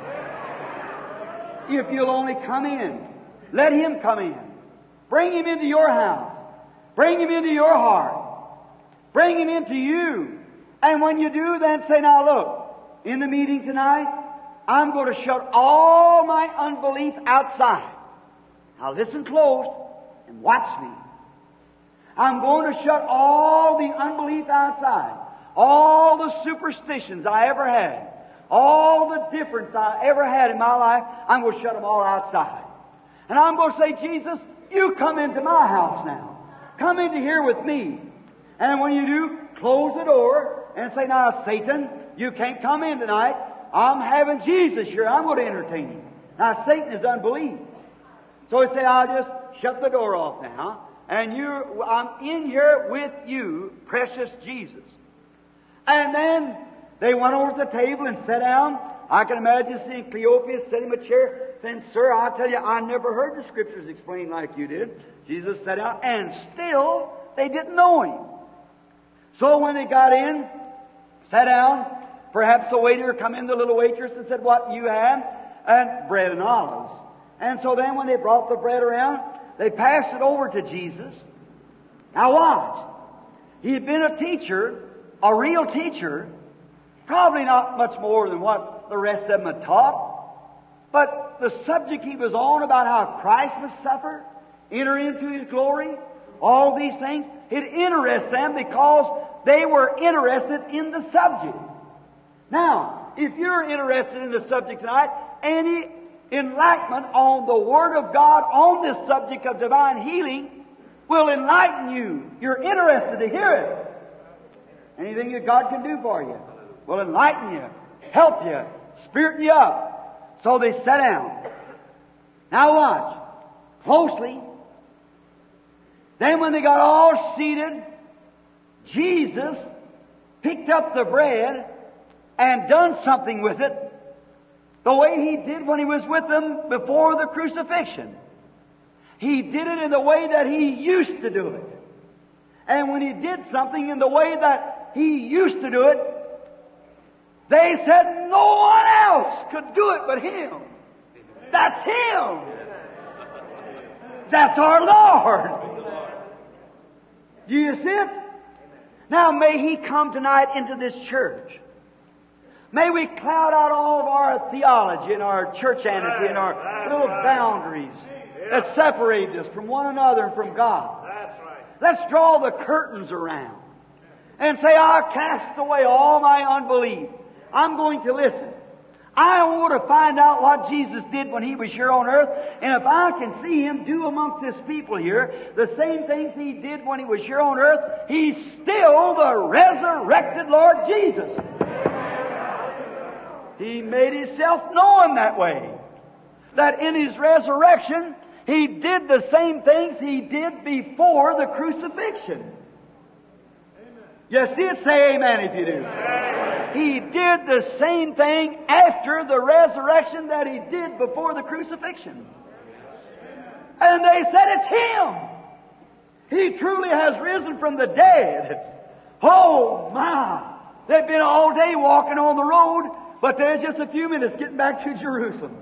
If you'll only come in. Let Him come in. Bring Him into your house. Bring Him into your heart. Bring Him into you. And when you do, then say, now look, in the meeting tonight, I'm going to shut all my unbelief outside. Now listen close and watch me. I'm going to shut all the unbelief outside. All the superstitions I ever had. All the difference I ever had in my life, I'm going to shut them all outside. And I'm going to say, Jesus, you come into my house now. Come into here with me. And when you do, close the door and say, now, Satan, you can't come in tonight. I'm having Jesus here. I'm going to entertain Him. Now, Satan is unbelief. So he said, I'll just shut the door off now. And I'm in here with you, precious Jesus. And then they went over to the table and sat down. I can imagine seeing Cleopas sitting in a chair saying, Sir, I'll tell you, I never heard the Scriptures explained like you did. Jesus sat down, and still they didn't know Him. So when they got in, sat down, perhaps a waiter come in, the little waitress, and said, what you have? And bread and olives. And so then when they brought the bread around, they passed it over to Jesus. Now watch. He had been a teacher, a real teacher, probably not much more than what the rest of them had taught. But the subject he was on about how Christ must suffer, enter into His glory, all these things, it interests them because they were interested in the subject. Now, if you're interested in the subject tonight, any enlightenment on the Word of God on this subject of divine healing will enlighten you. You're interested to hear it. Anything that God can do for you will enlighten you, help you, spirit you up. So they sat down. Now watch closely. Then when they got all seated, Jesus picked up the bread and done something with it. The way He did when He was with them before the crucifixion. He did it in the way that He used to do it. And when He did something in the way that He used to do it, they said no one else could do it but Him. That's Him. That's our Lord. Do you see it? Now may He come tonight into this church. May we cloud out all of our theology and our churchanity and our little boundaries that separate us from one another and from God. Let's draw the curtains around and say, I'll cast away all my unbelief. I'm going to listen. I want to find out what Jesus did when He was here on earth, and if I can see Him do amongst His people here the same things He did when He was here on earth, He's still the resurrected Lord Jesus. He made Himself known that way. That in His resurrection, He did the same things He did before the crucifixion. You see it? Say amen if you do. He did the same thing after the resurrection that He did before the crucifixion. And they said, it's Him. He truly has risen from the dead. Oh my! They've been all day walking on the road, but there's just a few minutes getting back to Jerusalem.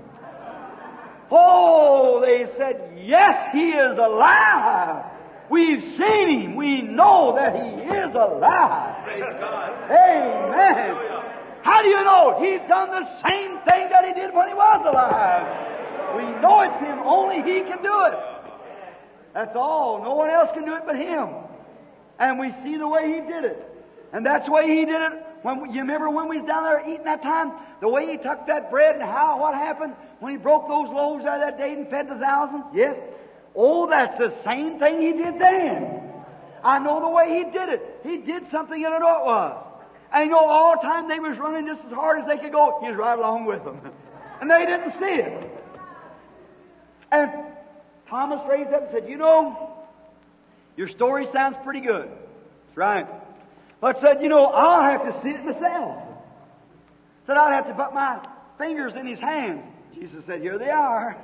Oh, they said, yes, He is alive. We've seen Him. We know that He is alive. Amen. How do you know? He's done the same thing that He did when He was alive. We know it's Him. Only He can do it. That's all. No one else can do it but Him. And we see the way He did it. And that's the way He did it. You remember when we was down there eating that time? The way He took that bread and what happened when He broke those loaves out that day and fed the thousands? Yes. Oh, that's the same thing He did then. I know the way He did it. He did something, and I know it was. And you know, all the time they was running just as hard as they could go, He was right along with them. And they didn't see it. And Thomas raised up and said, you know, your story sounds pretty good. That's right. But said, you know, I'll have to see it myself. Said, I'll have to put my fingers in His hands. Jesus said, here they are.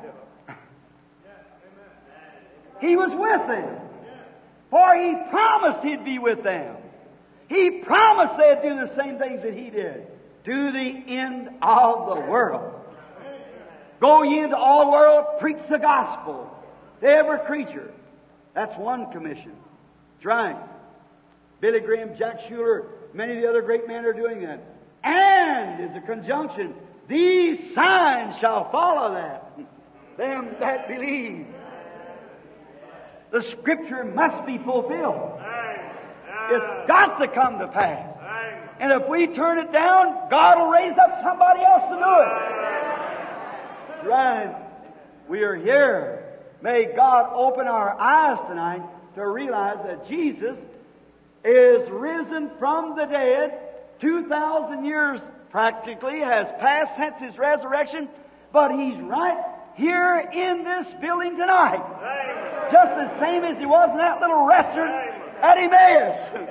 He was with them. For He promised He'd be with them. He promised they'd do the same things that He did. To the end of the world. Go ye into all the world, preach the gospel to every creature. That's one commission. That's right. Billy Graham, Jack Schuler, many of the other great men are doing that. And is a conjunction. These signs shall follow that. Them that believe. The Scripture must be fulfilled. It's got to come to pass. And if we turn it down, God will raise up somebody else to do it. Right. We are here. May God open our eyes tonight to realize that Jesus is risen from the dead. 2,000 years practically has passed since His resurrection, but He's right here in this building tonight. Just the same as He was in that little restaurant at Emmaus.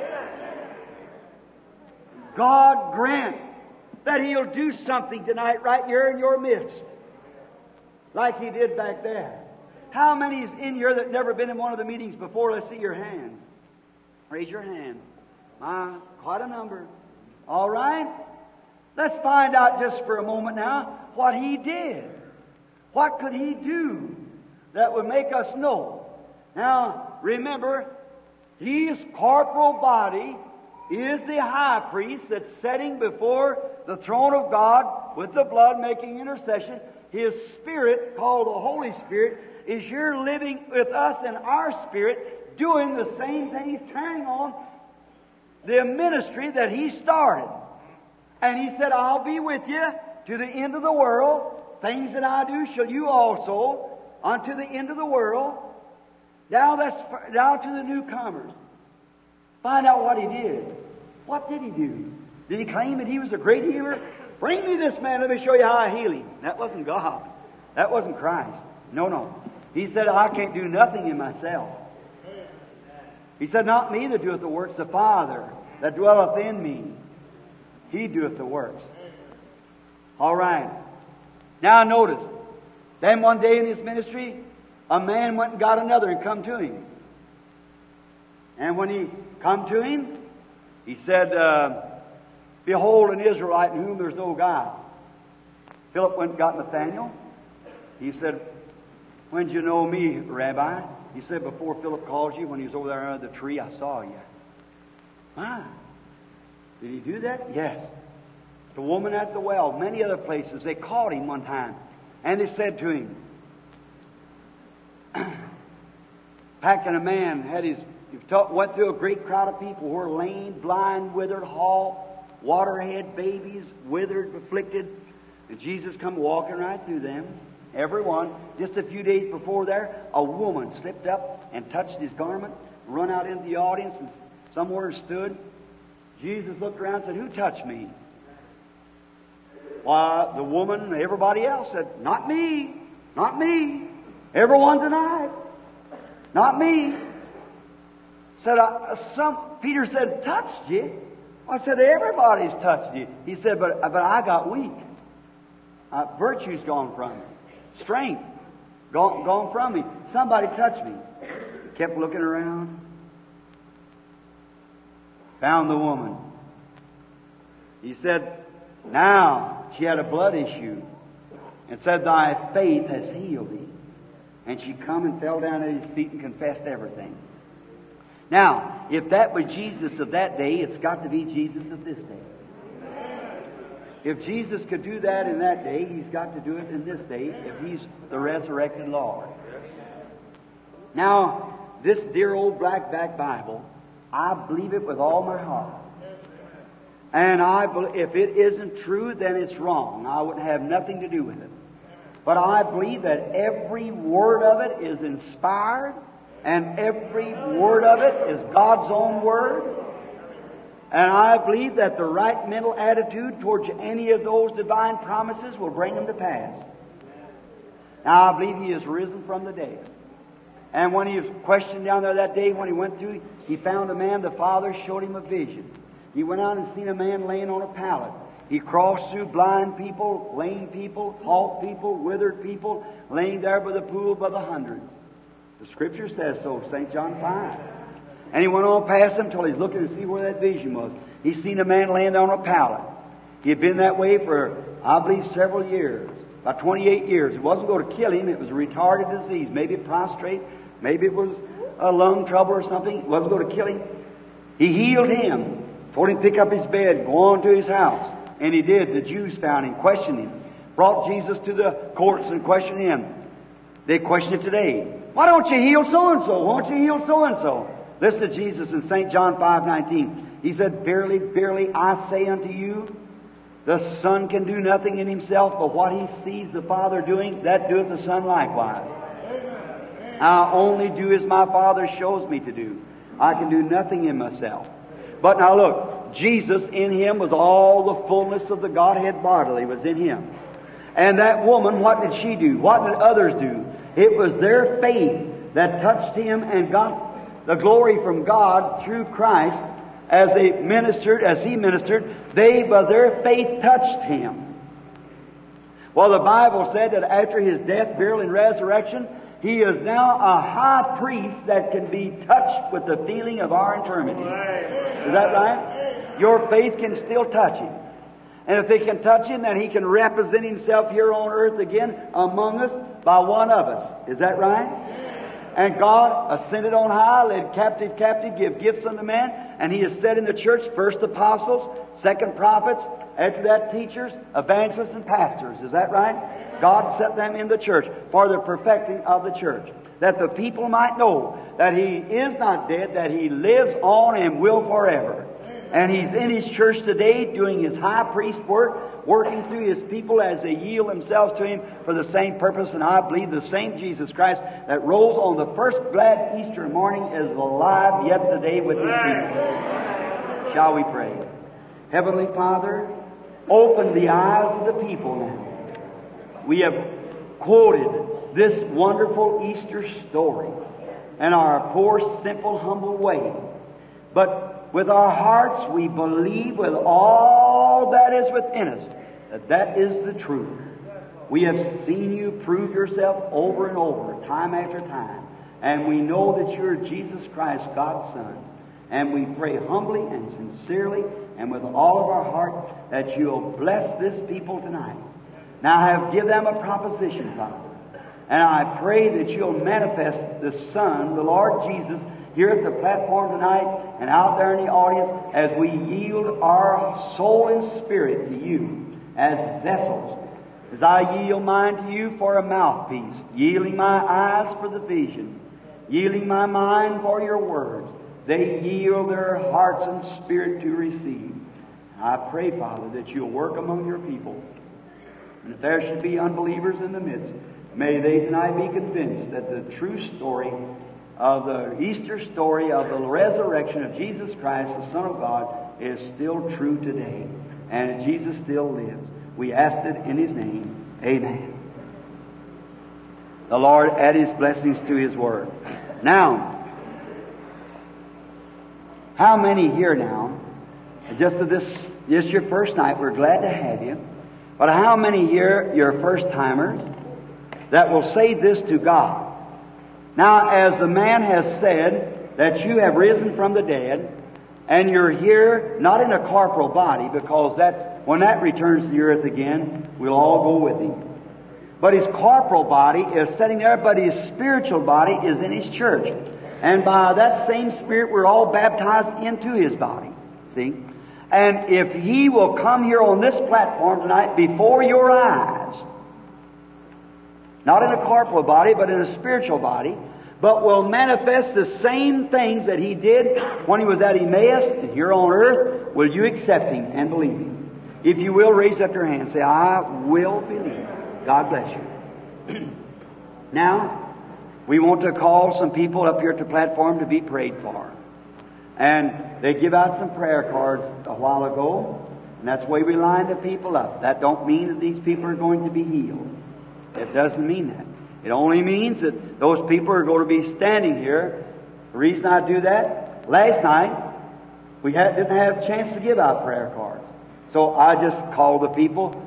God grant that He'll do something tonight right here in your midst, like He did back there. How many is in here that never been in one of the meetings before? Let's see your hands. Raise your hand. Quite a number. All right? Let's find out just for a moment now what He did. What could He do that would make us know? Now, remember, His corporal body is the high priest that's sitting before the throne of God with the blood making intercession. His Spirit, called the Holy Spirit, is here living with us in our spirit, doing the same thing. He's carrying on the ministry that He started. And He said, I'll be with you to the end of the world. Things that I do shall you also unto the end of the world. Now to the newcomers. Find out what He did. What did He do? Did He claim that He was a great healer? Bring me this man, let me show you how I heal him. That wasn't God. That wasn't Christ. No. He said, I can't do nothing in myself. He said, not me that doeth the works, the Father that dwelleth in me. He doeth the works. All right. Now notice, then one day in his ministry, a man went and got another and come to him. And when he come to him, he said, Behold an Israelite in whom there's no God. Philip went and got Nathanael. He said, When did you know me, Rabbi? He said, Before Philip called you, when he was over there under the tree, I saw you. Why? Did he do that? Yes. The woman at the well, many other places, they caught him one time. And they said to him, Packing a man went through a great crowd of people who were lame, blind, withered, halt, waterhead, babies, withered, afflicted. And Jesus come walking right through them, everyone. Just a few days before there, a woman slipped up and touched his garment, run out into the audience and somewhere stood. Jesus looked around and said, Who touched me? Why, the woman and everybody else said, Not me, not me. Everyone denied. Not me. Said, Peter said, Touched you? I said, Everybody's touched you. He said, but I got weak. Virtue's gone from me. Strength gone from me. Somebody touched me. He kept looking around. Found the woman. He said, Now she had a blood issue, and said, Thy faith has healed thee. And she come and fell down at his feet and confessed everything. Now, if that was Jesus of that day, it's got to be Jesus of this day. If Jesus could do that in that day, He's got to do it in this day if He's the resurrected Lord. Now, this dear old black-back Bible, I believe it with all my heart. And if it isn't true, then it's wrong. I wouldn't have nothing to do with it. But I believe that every word of it is inspired, and every word of it is God's own word. And I believe that the right mental attitude towards any of those divine promises will bring them to pass. Now, I believe He is risen from the dead. And when He was questioned down there that day, when He went through, He found a man, the Father showed Him a vision. He went out and seen a man laying on a pallet. He crossed through blind people, lame people, halt people, withered people, laying there by the pool by the hundreds. The Scripture says so, St. John 5. And he went on past them till he's looking to see where that vision was. He seen a man laying on a pallet. He had been that way for, I believe, several years. About 28 years. It wasn't going to kill him. It was a retarded disease. Maybe prostrate. Maybe it was a lung trouble or something. It wasn't going to kill him. He healed him. Told him to pick up his bed, go on to his house. And he did. The Jews found him, questioned him. Brought Jesus to the courts and questioned him. They question it today. Why don't you heal so-and-so? Why don't you heal so-and-so? Listen to Jesus in St. John 5:19. He said, Verily, verily, I say unto you, the Son can do nothing in Himself, but what He sees the Father doing, that doeth the Son likewise. I only do as my Father shows me to do. I can do nothing in myself. But now look, Jesus in Him was all the fullness of the Godhead bodily was in Him. And that woman, what did she do? What did others do? It was their faith that touched Him and got the glory from God through Christ as He ministered. They, by their faith, touched Him. Well, the Bible said that after His death, burial, and resurrection, He is now a high priest that can be touched with the feeling of our infirmity. Is that right? Your faith can still touch Him. And if it can touch Him, then He can represent Himself here on earth again among us by one of us. Is that right? And God ascended on high, led captive captive, give gifts unto men, and He has said in the church, first apostles, second prophets, after that teachers, evangelists, and pastors. Is that right? God set them in the church for the perfecting of the church, that the people might know that He is not dead, that He lives on and will forever. And He's in His church today doing His high priest work, working through His people as they yield themselves to Him for the same purpose. And I believe the same Jesus Christ that rose on the first glad Easter morning is alive yet today with His people. Shall we pray? Heavenly Father, open the eyes of the people now. We have quoted this wonderful Easter story in our poor, simple, humble way. But with our hearts, we believe with all that is within us that that is the truth. We have seen you prove yourself over and over, time after time. And we know that you're Jesus Christ, God's Son. And we pray humbly and sincerely and with all of our heart that you'll bless this people tonight. Now give them a proposition, Father. And I pray that you'll manifest the Son, the Lord Jesus, here at the platform tonight and out there in the audience as we yield our soul and spirit to you as vessels. As I yield mine to you for a mouthpiece, yielding my eyes for the vision, yielding my mind for your words, they yield their hearts and spirit to receive. I pray, Father, that you'll work among your people. And if there should be unbelievers in the midst, may they tonight be convinced that the true story of the Easter story of the resurrection of Jesus Christ, the Son of God, is still true today. And Jesus still lives. We ask it in His name. Amen. The Lord add His blessings to His Word. Now, how many here now, just your first night, we're glad to have you, but how many here, your first-timers, that will say this to God? Now, as the man has said that you have risen from the dead, and you're here not in a corporal body, because when that returns to the earth again, we'll all go with Him. But His corporal body is sitting there, but His spiritual body is in His church. And by that same Spirit, we're all baptized into His body. See? And if He will come here on this platform tonight before your eyes, not in a corporal body, but in a spiritual body, but will manifest the same things that He did when He was at Emmaus and here on earth, will you accept Him and believe Him? If you will, raise up your hand. Say, I will believe. God bless you. Now, we want to call some people up here at the platform to be prayed for. And they give out some prayer cards a while ago, and that's the way we line the people up. That don't mean that these people are going to be healed. It doesn't mean that. It only means that those people are going to be standing here. The reason I do that, last night, we didn't have a chance to give out prayer cards. So I just called the people,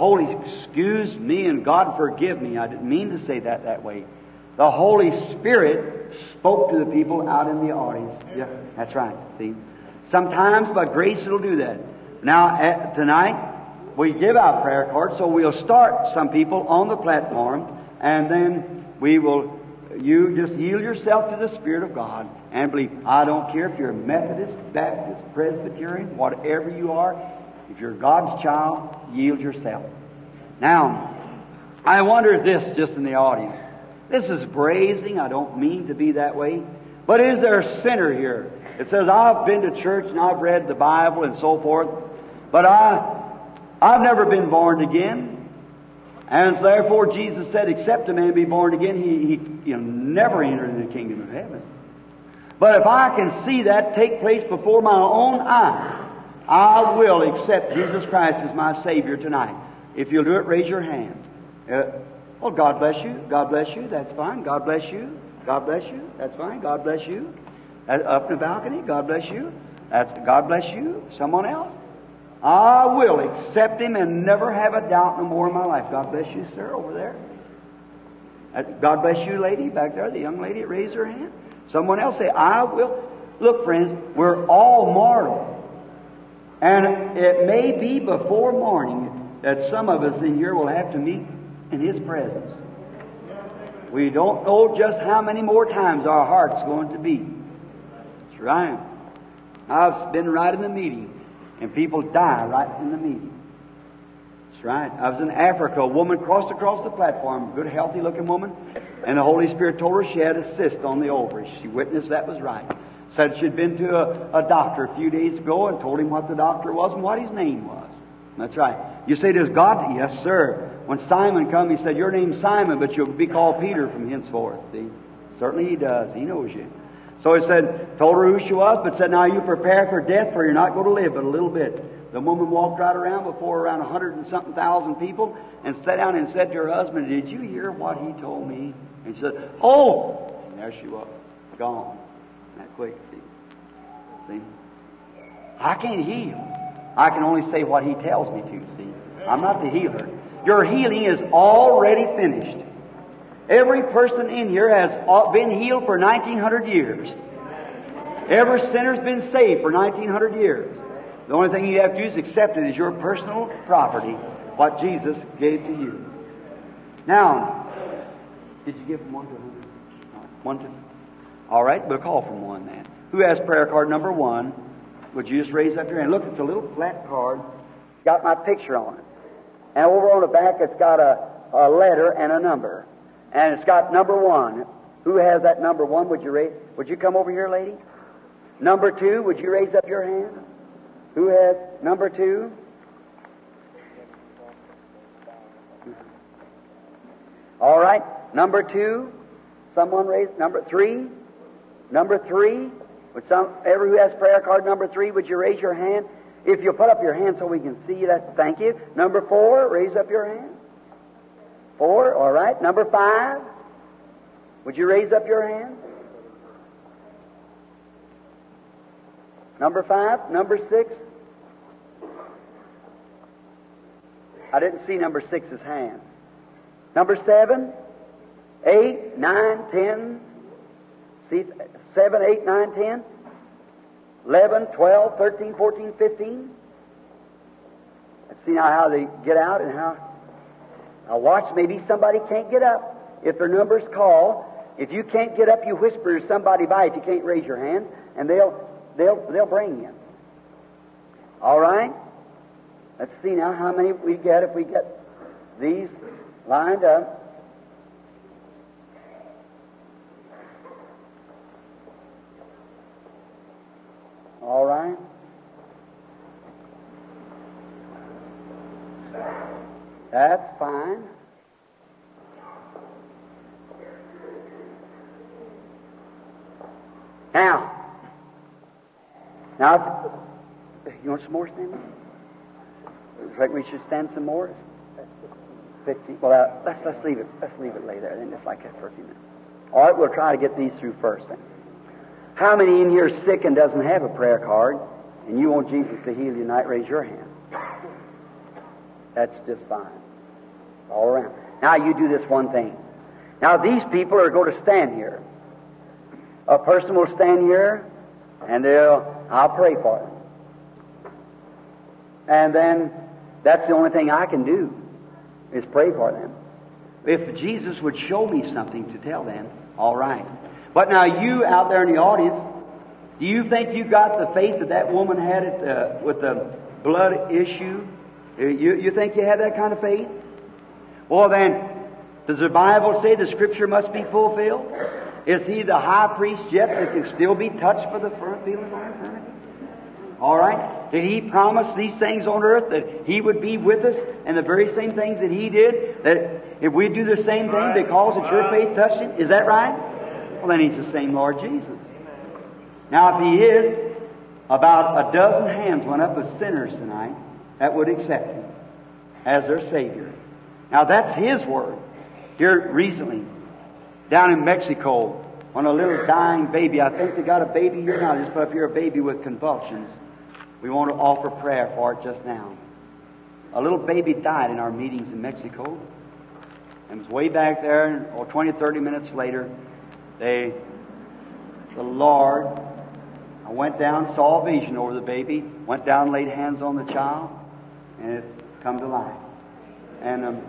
excuse me and God forgive me. I didn't mean to say that way. The Holy Spirit spoke to the people out in the audience. Yeah, that's right. See? Sometimes by grace it'll do that. Now, tonight, we give out prayer cards, so we'll start some people on the platform, and then you just yield yourself to the Spirit of God and believe. I don't care if you're Methodist, Baptist, Presbyterian, whatever you are. If you're God's child, yield yourself. Now, I wonder this just in the audience. This is brazen. I don't mean to be that way. But is there a sinner here? It says, I've been to church and I've read the Bible and so forth, but I've never been born again. And so therefore Jesus said, except a man be born again, he'll never enter into the kingdom of heaven. But if I can see that take place before my own eyes, I will accept Jesus Christ as my Savior tonight. If you'll do it, raise your hand. Well, God bless you. God bless you. That's fine. God bless you. God bless you. That's fine. God bless you. Up in the balcony. God bless you. God bless you. Someone else. I will accept Him and never have a doubt no more in my life. God bless you, sir, over there. God bless you, lady, back there. The young lady raised her hand. Someone else say, I will. Look, friends, we're all mortal. And it may be before morning that some of us in here will have to meet in His presence. We don't know just how many more times our heart's going to beat. That's right. I've been right in the meeting, and people die right in the meeting. That's right. I was in Africa. A woman crossed across the platform, a good, healthy-looking woman, and the Holy Spirit told her she had a cyst on the ovaries. She witnessed that was right. Said she'd been to a doctor a few days ago and told him what the doctor was and what his name was. That's right. You say, does God? Yes, sir. When Simon come, he said, your name's Simon, but you'll be called Peter from henceforth. See? Certainly He does. He knows you. So He said, told her who she was, but said, now you prepare for death, for you're not going to live but a little bit. The woman walked right around before around 100 and something thousand people and sat down and said to her husband, did you hear what he told me? And she said, oh! And there she was, gone. That quick, see? I can't heal. I can only say what He tells me to, see? I'm not the healer. Your healing is already finished. Every person in here has been healed for 1900 years. Every sinner's been saved for 1900 years. The only thing you have to do is accept it as your personal property, what Jesus gave to you. Now, did you give from 1 to 100? 1 to... All right, we'll call from 1 then. Who has prayer card number 1? Would you just raise up your hand? Look, it's a little flat card. It's got my picture on it. And over on the back, it's got a letter and a number. And it's got number 1. Who has that number 1? Would you come over here, lady? Number 2, would you raise up your hand? Who has number 2? All right, number 2. Someone raise number 3. Number 3. Would ever who has prayer card number 3, would you raise your hand? If you'll put up your hand so we can see that, thank you. Number 4, raise up your hand. 4, all right. Number 5, would you raise up your hand? Number 5, number 6. I didn't see number 6's hand. Number 7, 8, 9, 10. See, 7, 8, 9, 10. 11, 12, 13, 14, 15. Let's see now how they get out and how. Now watch, maybe somebody can't get up. If their number's called, if you can't get up, you whisper to somebody by if you can't raise your hand, and they'll bring you. All right? Let's see now how many we get if we get these lined up. All right? That's fine. Now, you want some more standing? Looks like we should stand some more. 15. Well, let's leave it. Let's leave it lay there then, just like that for a few minutes. All right, we'll try to get these through first then. How many in here is sick and doesn't have a prayer card, and you want Jesus to heal you tonight? Raise your hand. That's just fine. All around. Now you do this one thing. Now these people are going to stand here. A person will stand here, and I'll pray for them. And then that's the only thing I can do, is pray for them. If Jesus would show me something to tell them, all right. But now you out there in the audience, do you think you got the faith that that woman had with the blood issue? You think you have that kind of faith? Well then, does the Bible say the Scripture must be fulfilled? Is He the high priest yet that can still be touched for the feeling of our infirmity? All right? Did He promise these things on earth, that He would be with us, and the very same things that He did, that if we do the same thing because it's your faith touched Him? Is that right? Well, then He's the same Lord Jesus. Now, if He is, about a dozen hands went up of sinners tonight that would accept Him as their Savior. Now, that's His Word. Here recently, down in Mexico, on a little dying baby. I think they got a baby here now. Just put up here a baby with convulsions. We want to offer prayer for it just now. A little baby died in our meetings in Mexico. And it was way back there, and 20, 30 minutes later, the Lord, I went down, saw a vision over the baby, went down, laid hands on the child, and it come to life. And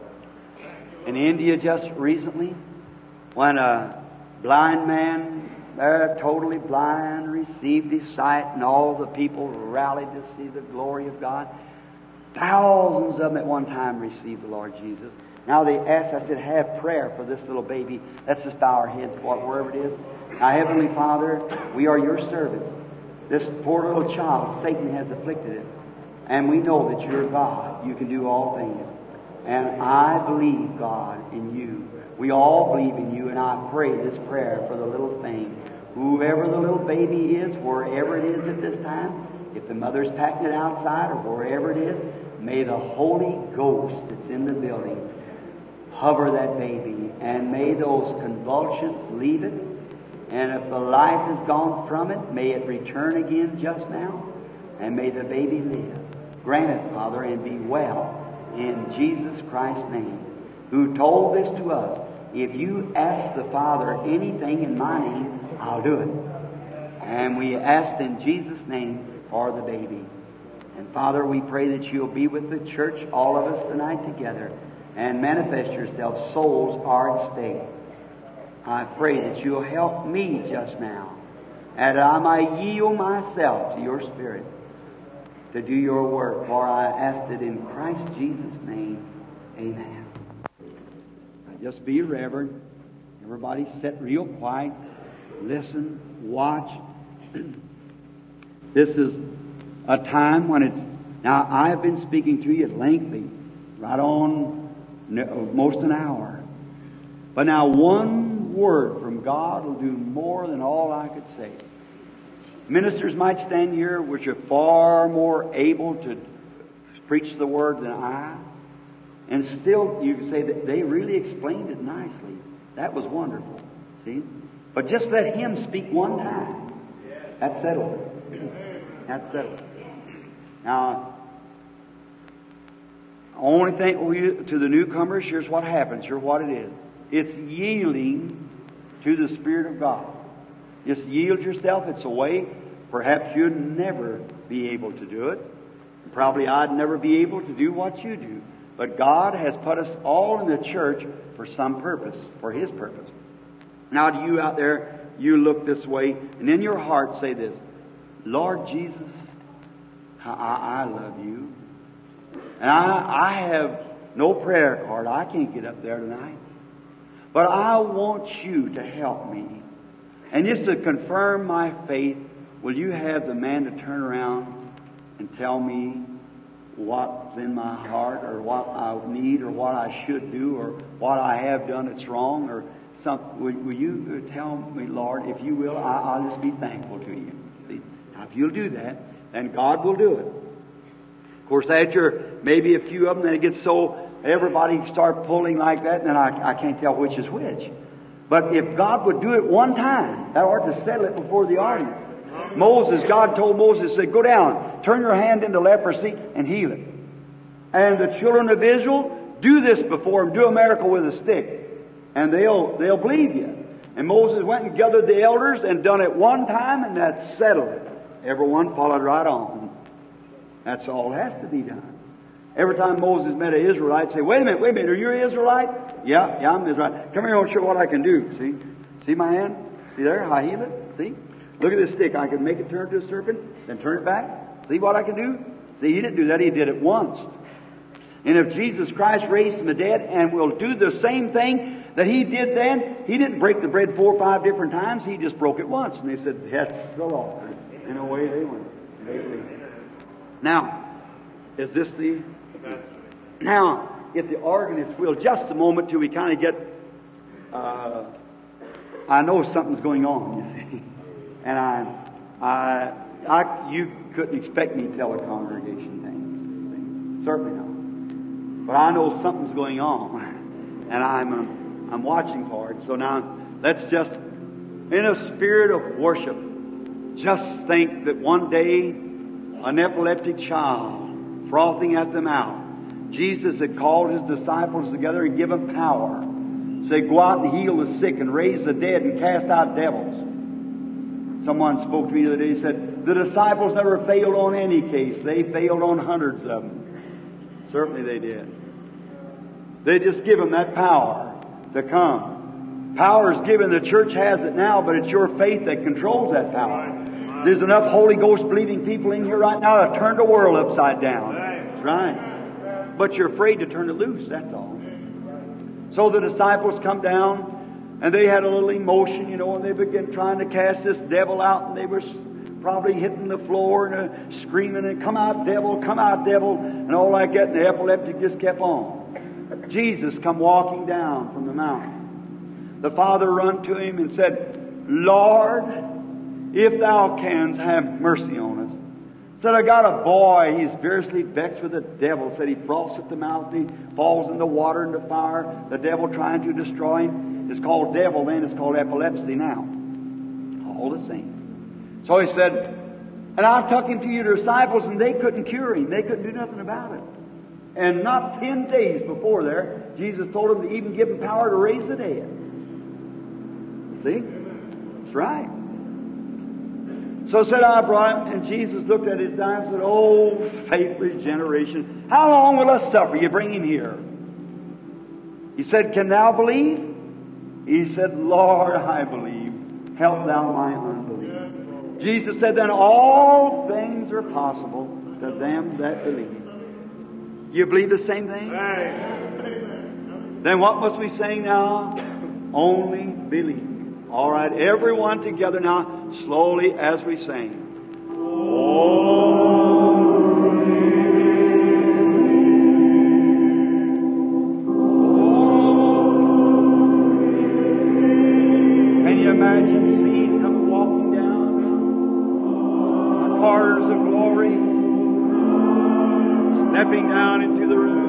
in India just recently, when a blind man there, totally blind, received his sight, and all the people rallied to see the glory of God. Thousands of them at one time received the Lord Jesus. Now they asked, I said, have prayer for this little baby. Let's just bow our heads for it, wherever it is. Now, Heavenly Father, we are your servants. This poor little child, Satan has afflicted it. And we know that you're God. You can do all things. And I believe, God, in you. We all believe in you, and I pray this prayer for the little thing. Whoever the little baby is, wherever it is at this time, if the mother's packing it outside or wherever it is, may the Holy Ghost that's in the building hover that baby, and may those convulsions leave it, and if the life is gone from it, may it return again just now, and may the baby live. Grant it, Father, and be well. in Jesus Christ's name, who told this to us. If you ask the Father anything in my name, I'll do it. And we asked in Jesus' name for the baby. And Father, we pray that you'll be with the church, all of us tonight together, and manifest yourself. Souls are at stake. I pray that you'll help me just now, and I might yield myself to your Spirit to do your work. For I ask it in Christ Jesus' name. Amen. Just be reverent. Everybody sit real quiet. Listen. Watch. This is a time when it's... Now, I have been speaking to you lengthy, right on most an hour. But now one word from God will do more than all I could say. Ministers might stand here which are far more able to preach the Word than I. And still, you can say that they really explained it nicely. That was wonderful. See? But just let Him speak one time. That settled it. That settled it. Now, only thing to the newcomers, here's what happens. Here's what it is. It's yielding to the Spirit of God. Just yield yourself. It's a way. Perhaps you'd never be able to do it. Probably I'd never be able to do what you do. But God has put us all in the church for some purpose, for His purpose. Now, to you out there, you look this way, and in your heart say this: Lord Jesus, I love you. And I have no prayer card. I can't get up there tonight. But I want you to help me. And just to confirm my faith, will you have the man to turn around and tell me what's in my heart, or what I need, or what I should do, or what I have done that's wrong, or something? Will you tell me, Lord? If you will, I'll just be thankful to you. See? Now, if you'll do that, then God will do it. Of course, after maybe a few of them, then it gets so everybody start pulling like that, and then I can't tell which is which. But if God would do it one time, that ought to settle it before the audience. Moses, God told Moses, said, go down, turn your hand into leprosy and heal it. And the children of Israel, do this before them, do a miracle with a stick, and they'll believe you. And Moses went and gathered the elders and done it one time, and that settled it. Everyone followed right on. That's all that has to be done. Every time Moses met an Israelite, say, wait a minute, are you an Israelite? Yeah, I'm an Israelite. Come here, I'll show you what I can do. See my hand? See there, how I heal it? See? Look at this stick. I can make it turn to a serpent, then turn it back. See what I can do? See, He didn't do that. He did it once. And if Jesus Christ raised from the dead and will do the same thing that He did then, He didn't break the bread 4 or 5 different times. He just broke it once. And they said, that's the Lord. And away they went. Now, is this the... Now, if the organist will, just a moment till we kind of get... I know something's going on, you see. And you couldn't expect me to tell a congregation things. Certainly not. But I know something's going on, and I'm watching for it. So now, let's just, in a spirit of worship, just think that one day an epileptic child frothing at the mouth, Jesus had called His disciples together and given power. Say, go out and heal the sick and raise the dead and cast out devils. Someone spoke to me the other day and said, the disciples never failed on any case. They failed on hundreds of them. Certainly they did. They just give them that power to come. Power is given. The church has it now, but it's your faith that controls that power. There's enough Holy Ghost believing people in here right now to turn the world upside down. That's right. But you're afraid to turn it loose, that's all. So the disciples come down, and they had a little emotion, and they began trying to cast this devil out, and they were probably hitting the floor and screaming, and come out, devil, and all like that, and the epileptic just kept on. Jesus come walking down from the mountain. The Father run to Him and said, Lord, if Thou canst, have mercy on us. Said, I got a boy, he's fiercely vexed with the devil. Said he froths at the mouth, he falls in the water and the fire, the devil trying to destroy him. It's called devil then, it's called epilepsy now. All the same. So he said, and I took him to your disciples, and they couldn't cure him. They couldn't do nothing about it. And not 10 days before there, Jesus told him to even give him power to raise the dead. See? That's right. So said I brought him, and Jesus looked at his eye and said, "Oh, faithless generation, how long will I suffer you? Bring him here." He said, "Can thou believe?" He said, "Lord, I believe. Help thou my unbelief." Jesus said, "Then all things are possible to them that believe." You believe the same thing? Then what must we sing now? Only believe. All right, everyone together now, slowly as we sing. Can you imagine seeing him walking down the corridors of glory, stepping down into the room?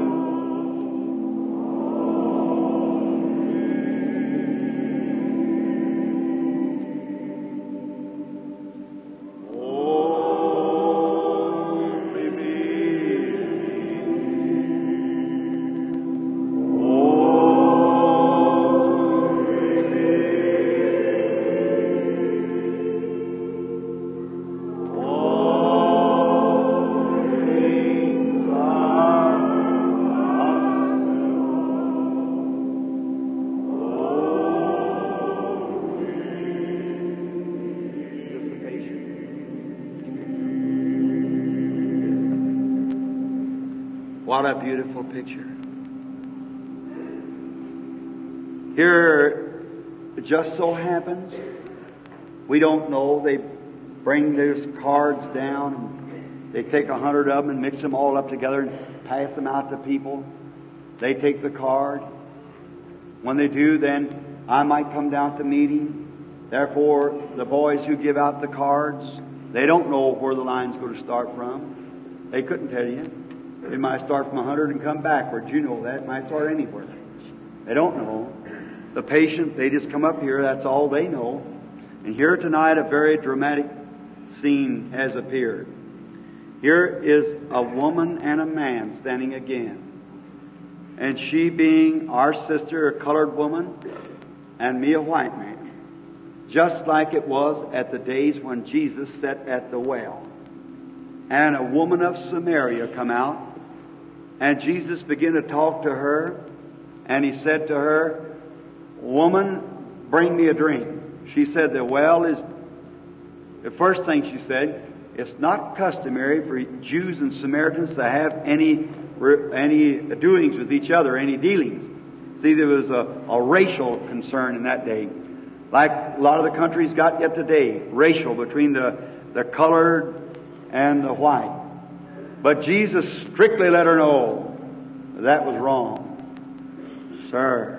What a beautiful picture. Here, it just so happens, we don't know, they bring those cards down, and they take 100 of them and mix them all up together and pass them out to people. They take the card. When they do, then I might come down to meeting. Therefore, the boys who give out the cards, they don't know where the line's going to start from. They couldn't tell you. They might start from 100 and come backwards. You know that. It might start anywhere. They don't know. The patient, they just come up here. That's all they know. And here tonight, a very dramatic scene has appeared. Here is a woman and a man standing again. And she being our sister, a colored woman, and me, a white man. Just like it was at the days when Jesus sat at the well. And a woman of Samaria come out. And Jesus began to talk to her, and He said to her, "Woman, bring me a drink." She said, "The well is..." The first thing she said, it's not customary for Jews and Samaritans to have any doings with each other, any dealings. See, there was a racial concern in that day. Like a lot of the countries got yet today, racial between the colored and the white. But Jesus strictly let her know that was wrong. Sir,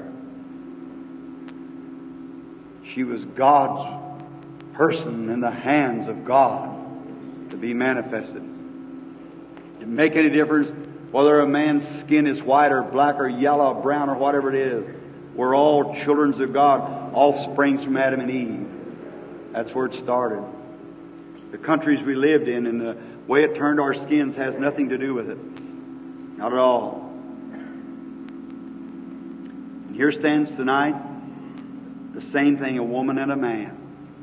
she was God's person in the hands of God to be manifested. It didn't make any difference whether a man's skin is white or black or yellow or brown or whatever it is. We're all children of God, offsprings from Adam and Eve. That's where it started. The countries we lived in and the way it turned our skins has nothing to do with it. Not at all. And here stands tonight the same thing, a woman and a man.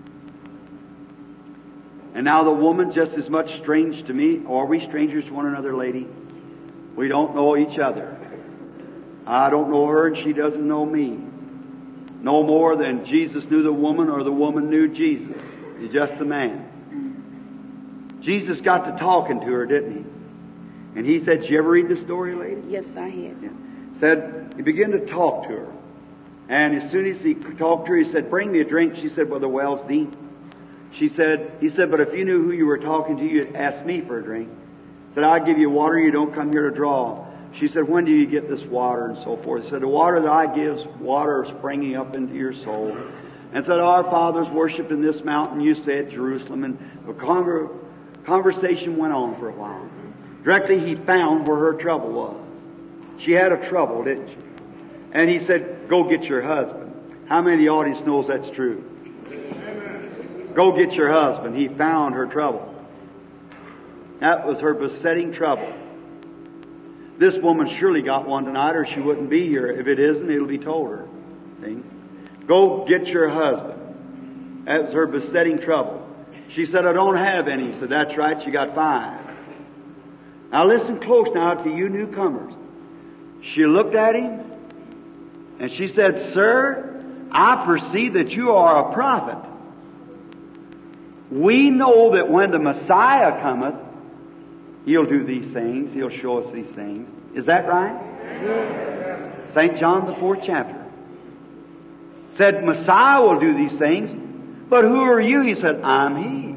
And now the woman just as much strange to me. Are we strangers to one another, lady? We don't know each other. I don't know her and she doesn't know me. No more than Jesus knew the woman or the woman knew Jesus. He's just a man. Jesus got to talking to her, didn't He? And He said, "Did you ever read the story, lady?" Yes, I have. Yeah. Said, He began to talk to her. And as soon as He talked to her, He said, "Bring me a drink." She said, "Well, the well's deep." He said, "But if you knew who you were talking to, you'd ask me for a drink." He said, "I'll give you water. You don't come here to draw." She said, "When do you get this water?" And so forth. He said, "The water that I give is water springing up into your soul." And said, "Our fathers worshipped in this mountain. You say at Jerusalem." And the conversation went on for a while. Directly He found where her trouble was. She had a trouble, didn't she? And He said, "Go get your husband." How many of the audience knows that's true? Go get your husband. He found her trouble. That was her besetting trouble. This woman surely got one tonight or she wouldn't be here. If it isn't, it'll be told her. See? Go get your husband. That was her besetting trouble. She said, I don't have any. He said, that's right, she got 5. Now listen close now to you newcomers. She looked at him and she said, Sir, I perceive that you are a prophet. We know that when the Messiah cometh, He'll do these things. He'll show us these things. Is that right? Yes. St. John, the 4th chapter, said Messiah will do these things. But who are you? He said, I'm He.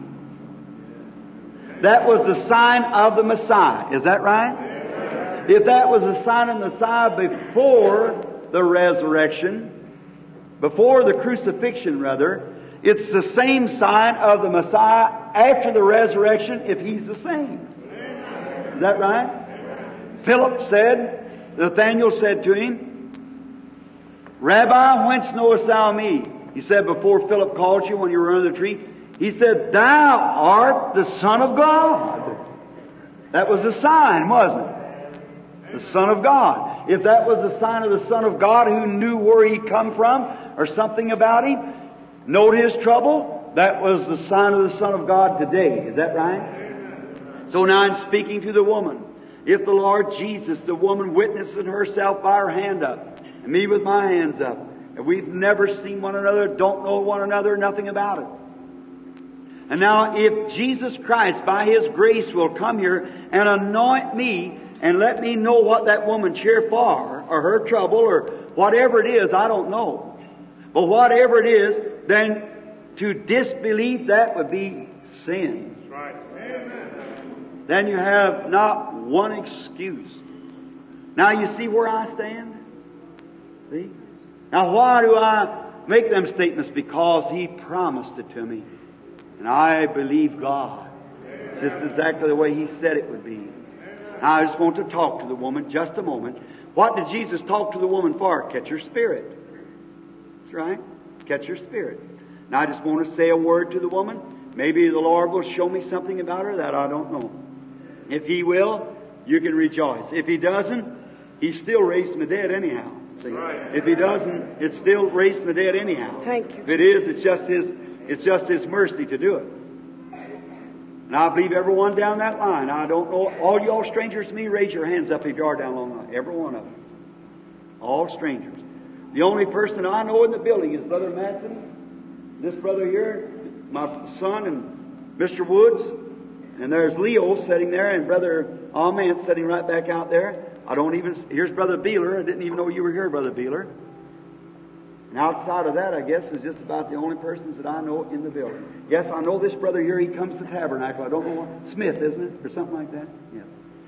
That was the sign of the Messiah. Is that right? If that was a sign of the Messiah before the resurrection, before the crucifixion rather, it's the same sign of the Messiah after the resurrection if He's the same. Is that right? Philip said, Nathanael said to Him, Rabbi, whence knowest thou me? He said before Philip called you when you were under the tree, he said, Thou art the Son of God. That was the sign, wasn't it? The Son of God. If that was the sign of the Son of God who knew where He come from or something about Him, knowed His trouble, that was the sign of the Son of God today. Is that right? So now I'm speaking to the woman. If the Lord Jesus, the woman witnessing herself by her hand up, and me with my hands up, and we've never seen one another, don't know one another, nothing about it. And now if Jesus Christ, by His grace, will come here and anoint me and let me know what that woman's here for, or her trouble, or whatever it is, I don't know. But whatever it is, then to disbelieve that would be sin. That's right. Amen. Then you have not one excuse. Now you see where I stand? See? Now why do I make them statements? Because He promised it to me. And I believe God. It's just exactly the way He said it would be. Now I just want to talk to the woman just a moment. What did Jesus talk to the woman for? Catch her spirit. That's right. Catch her spirit. Now I just want to say a word to the woman. Maybe the Lord will show me something about her that I don't know. If He will, you can rejoice. If He doesn't, He still raised from the dead anyhow. See? Right. If He doesn't, it's still raised from the dead anyhow. Thank you. If it is, it's just His mercy to do it. And I believe everyone down that line. I don't know, all y'all strangers to me, raise your hands up if you are down along the line. Every one of them. All strangers. The only person I know in the building is Brother Madsen, this brother here, my son, and Mr. Woods, and there's Leo sitting there, and Brother Alman sitting right back out there. Here's Brother Beeler. I didn't even know you were here, Brother Beeler. And outside of that, I guess, is just about the only persons that I know in the building. Yes, I know this brother here, he comes to Tabernacle. I don't know what, Smith, isn't it? Or something like that? Yeah.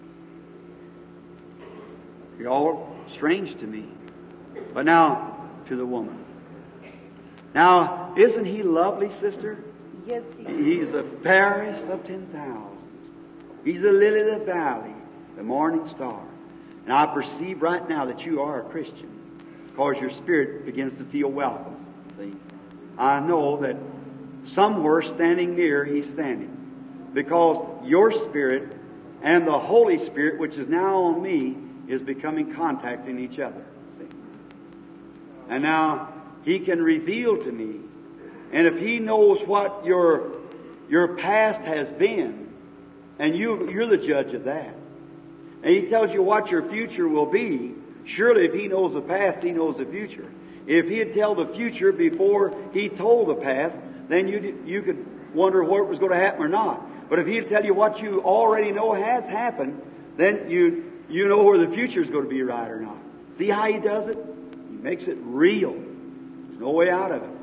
You're all strange to me. But now, to the woman. Now, isn't he lovely, sister? Yes, He is. He's the fairest of 10,000. He's the lily of the valley, the morning star. And I perceive right now that you are a Christian, because your spirit begins to feel welcome. See? I know that somewhere standing near, He's standing. Because your spirit and the Holy Spirit, which is now on me, is becoming contact in each other. See? And now He can reveal to me. And if He knows what your past has been, and you're the judge of that, and He tells you what your future will be, surely if He knows the past, He knows the future. If He'd tell the future before He told the past, then you could wonder where it was going to happen or not. But if He'd tell you what you already know has happened, then you know where the future is going to be right or not. See how He does it? He makes it real. There's no way out of it.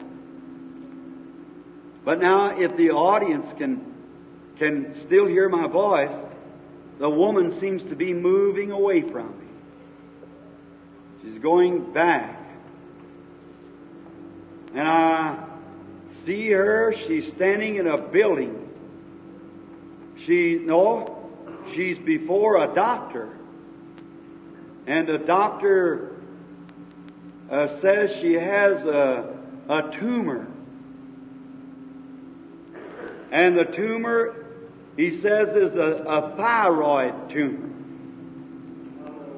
But now, if the audience can still hear my voice, the woman seems to be moving away from me. She's going back. And I see her, she's standing in a building. She's before a doctor. And the doctor says she has a tumor. And the tumor, he says, is a thyroid tumor.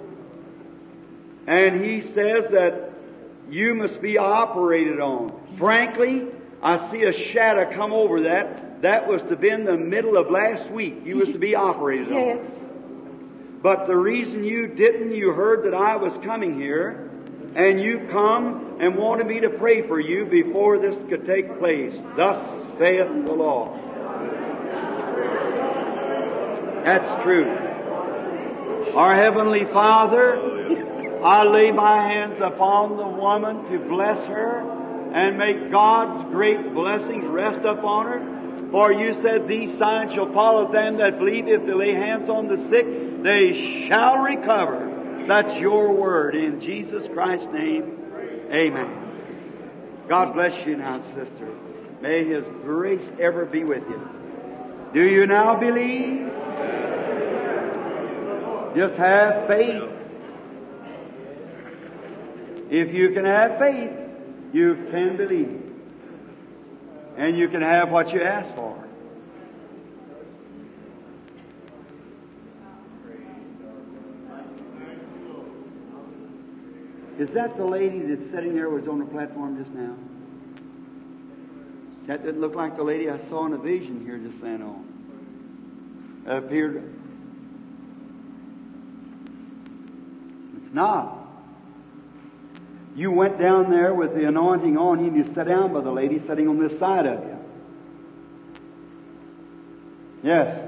And he says that you must be operated on. Frankly, I see a shadow come over that. That was to have been the middle of last week. You was to be operated on. Yes. But the reason you didn't, you heard that I was coming here, and you come and wanted me to pray for you before this could take place. Thus saith the Lord. That's true. Our Heavenly Father, I lay my hands upon the woman to bless her and make God's great blessings rest upon her. For you said, these signs shall follow them that believe. If they lay hands on the sick, they shall recover. That's your word. In Jesus Christ's name, amen. God bless you now, sister. May His grace ever be with you. Do you now believe? Just have faith. If you can have faith, you can believe. And you can have what you ask for. Is that the lady that's sitting there was on the platform just now? That didn't look like the lady I saw in a vision here just then on. It appeared. It's not. You went down there with the anointing on you and you sat down by the lady sitting on this side of you. Yes.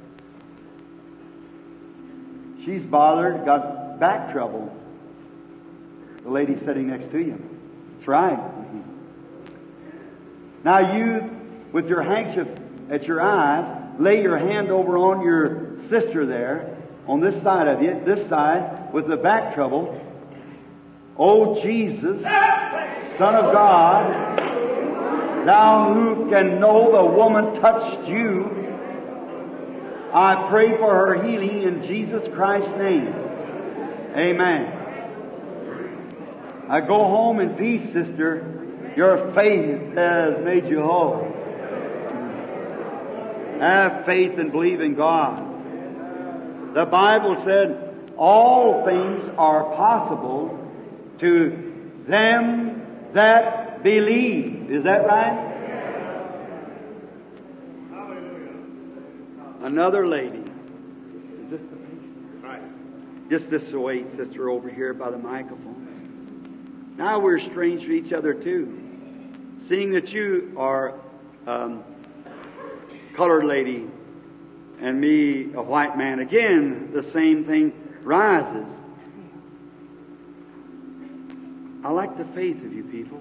She's bothered, got back trouble. The lady sitting next to you. That's right. Now you, with your handkerchief at your eyes, lay your hand over on your sister there, on this side of you, this side, with the back trouble. O Jesus, Son of God, Thou who can know the woman touched you, I pray for her healing in Jesus Christ's name. Amen. I go home in peace, sister. Your faith has made you whole. Have faith and believe in God. The Bible said, all things are possible to them that believe. Is that right? Another lady. Is this the patient? Right. Just this way, sister, over here by the microphone. Now we're strange to each other too. Seeing that you are colored lady and me a white man, again the same thing rises. I like the faith of you people.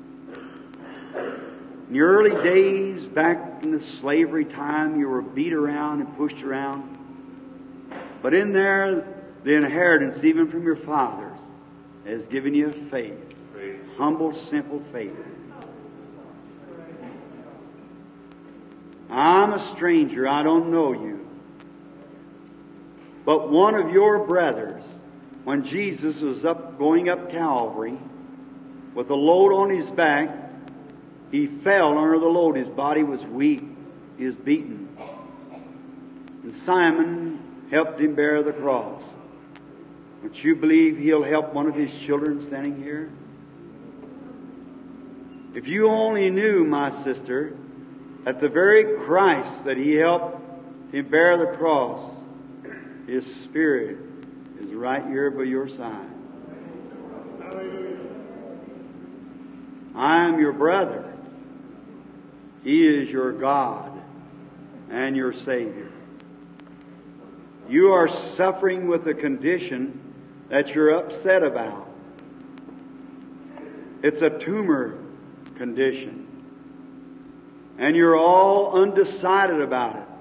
In your early days, back in the slavery time, you were beat around and pushed around. But in there, the inheritance, even from your fathers, has given you faith. Humble, simple faith. I'm a stranger. I don't know you. But one of your brothers, when Jesus was going up Calvary, with a load on his back, he fell under the load. His body was weak. He was beaten. And Simon helped him bear the cross. Don't you believe he'll help one of his children standing here? If you only knew, my sister, that the very Christ that he helped him bear the cross, His Spirit is right here by your side. I am your brother. He is your God and your Savior. You are suffering with a condition that you're upset about. It's a tumor condition. And you're all undecided about it.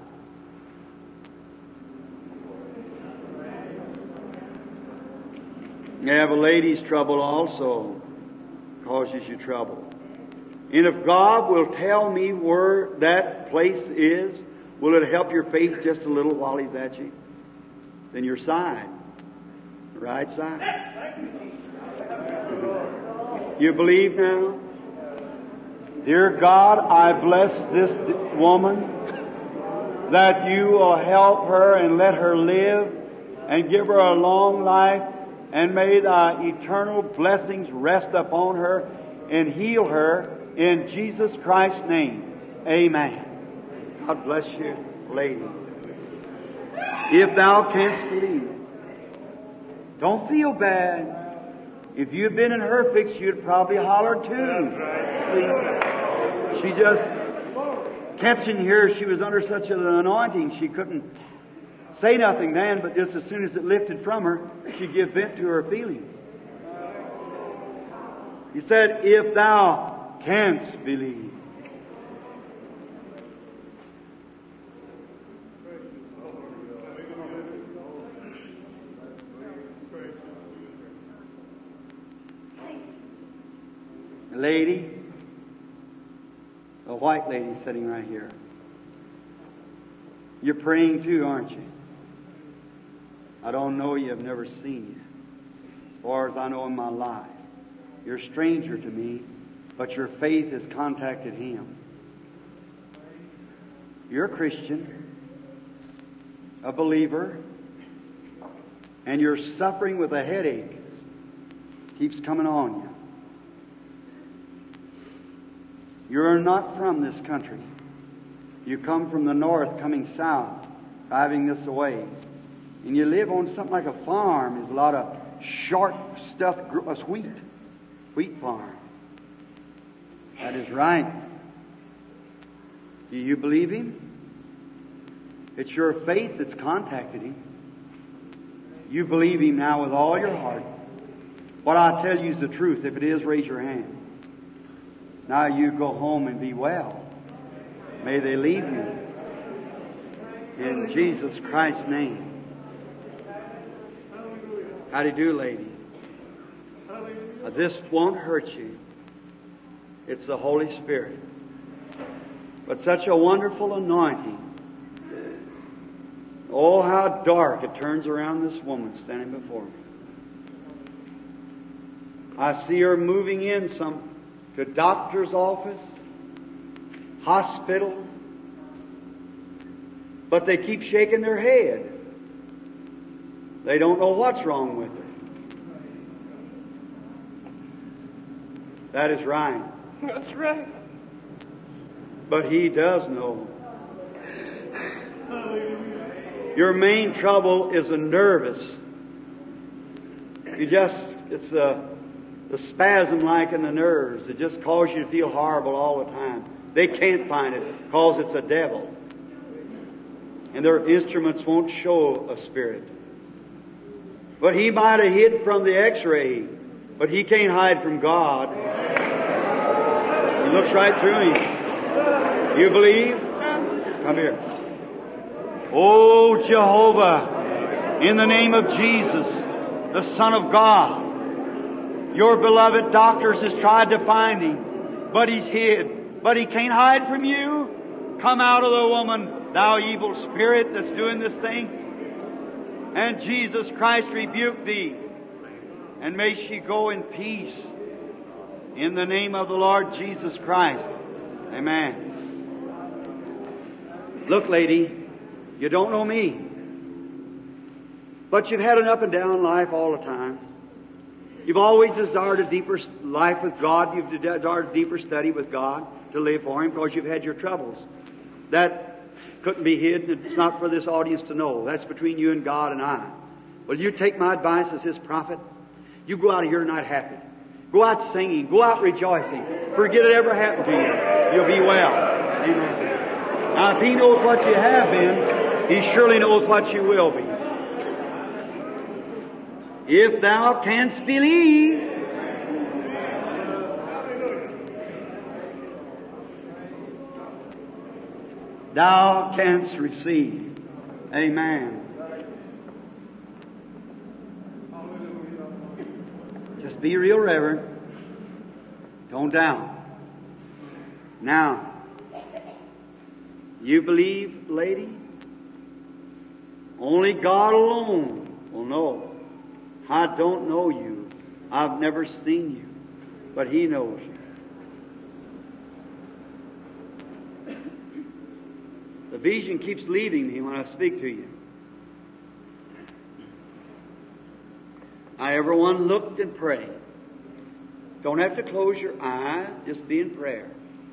You have a lady's trouble also, causes you trouble. And if God will tell me where that place is, will it help your faith just a little while He's at you? Then your side, the right side. You believe now? Dear God, I bless this woman that you will help her and let her live and give her a long life And may Thy eternal blessings rest upon her and heal her in Jesus Christ's name. Amen. God bless you, lady. If thou canst believe, don't feel bad. If you'd been in her fix, you'd probably holler too. She just catching here, she was under such an anointing, she couldn't say nothing then, but just as soon as it lifted from her, she gave vent to her feelings. He said, if thou canst believe. The lady, the white lady sitting right here. You're praying too, aren't you? I don't know you, I've never seen you. As far as I know in my life. You're a stranger to me, but your faith has contacted Him. You're a Christian, a believer, and you're suffering with a headache. Keeps coming on you. You're not from this country. You come from the north, coming south, driving this away. And you live on something like a farm. There's a lot of short stuff, wheat farm. That is right. Do you believe Him? It's your faith that's contacted Him. You believe Him now with all your heart. What I tell you is the truth. If it is, raise your hand. Now you go home and be well. May they leave you. In Jesus Christ's name. How do you do, lady? This won't hurt you. It's the Holy Spirit. But such a wonderful anointing. Oh, how dark it turns around this woman standing before me. I see her moving in to doctor's office, hospital, but they keep shaking their head. They don't know what's wrong with her. That is right. That's right. But He does know. Your main trouble is a nervous. It's the spasm like in the nerves. It just causes you to feel horrible all the time. They can't find it because it's a devil. And their instruments won't show a spirit. But he might have hid from the x-ray, but he can't hide from God. He looks right through him. You believe? Come here. Oh, Jehovah, in the name of Jesus, the Son of God, your beloved doctors has tried to find Him, but He's hid. But He can't hide from you. Come out of the woman, thou evil spirit that's doing this thing. And Jesus Christ rebuke thee. And may she go in peace. In the name of the Lord Jesus Christ. Amen. Look, lady, you don't know me. But you've had an up and down life all the time. You've always desired a deeper life with God. You've desired a deeper study with God to live for Him because you've had your troubles. That couldn't be hidden. It's not for this audience to know. That's between you and God and I. Will you take my advice as His prophet? You go out of here tonight happy. Go out singing. Go out rejoicing. Forget it ever happened to you. You'll be well. Amen. Now, if He knows what you have been, He surely knows what you will be. If thou canst believe. Thou canst receive. Amen. Just be real reverent. Don't doubt. Now, you believe, lady? Only God alone will know. I don't know you. I've never seen you. But He knows you. The vision keeps leaving me when I speak to you. Now everyone looked and prayed. Don't have to close your eyes, just be in prayer.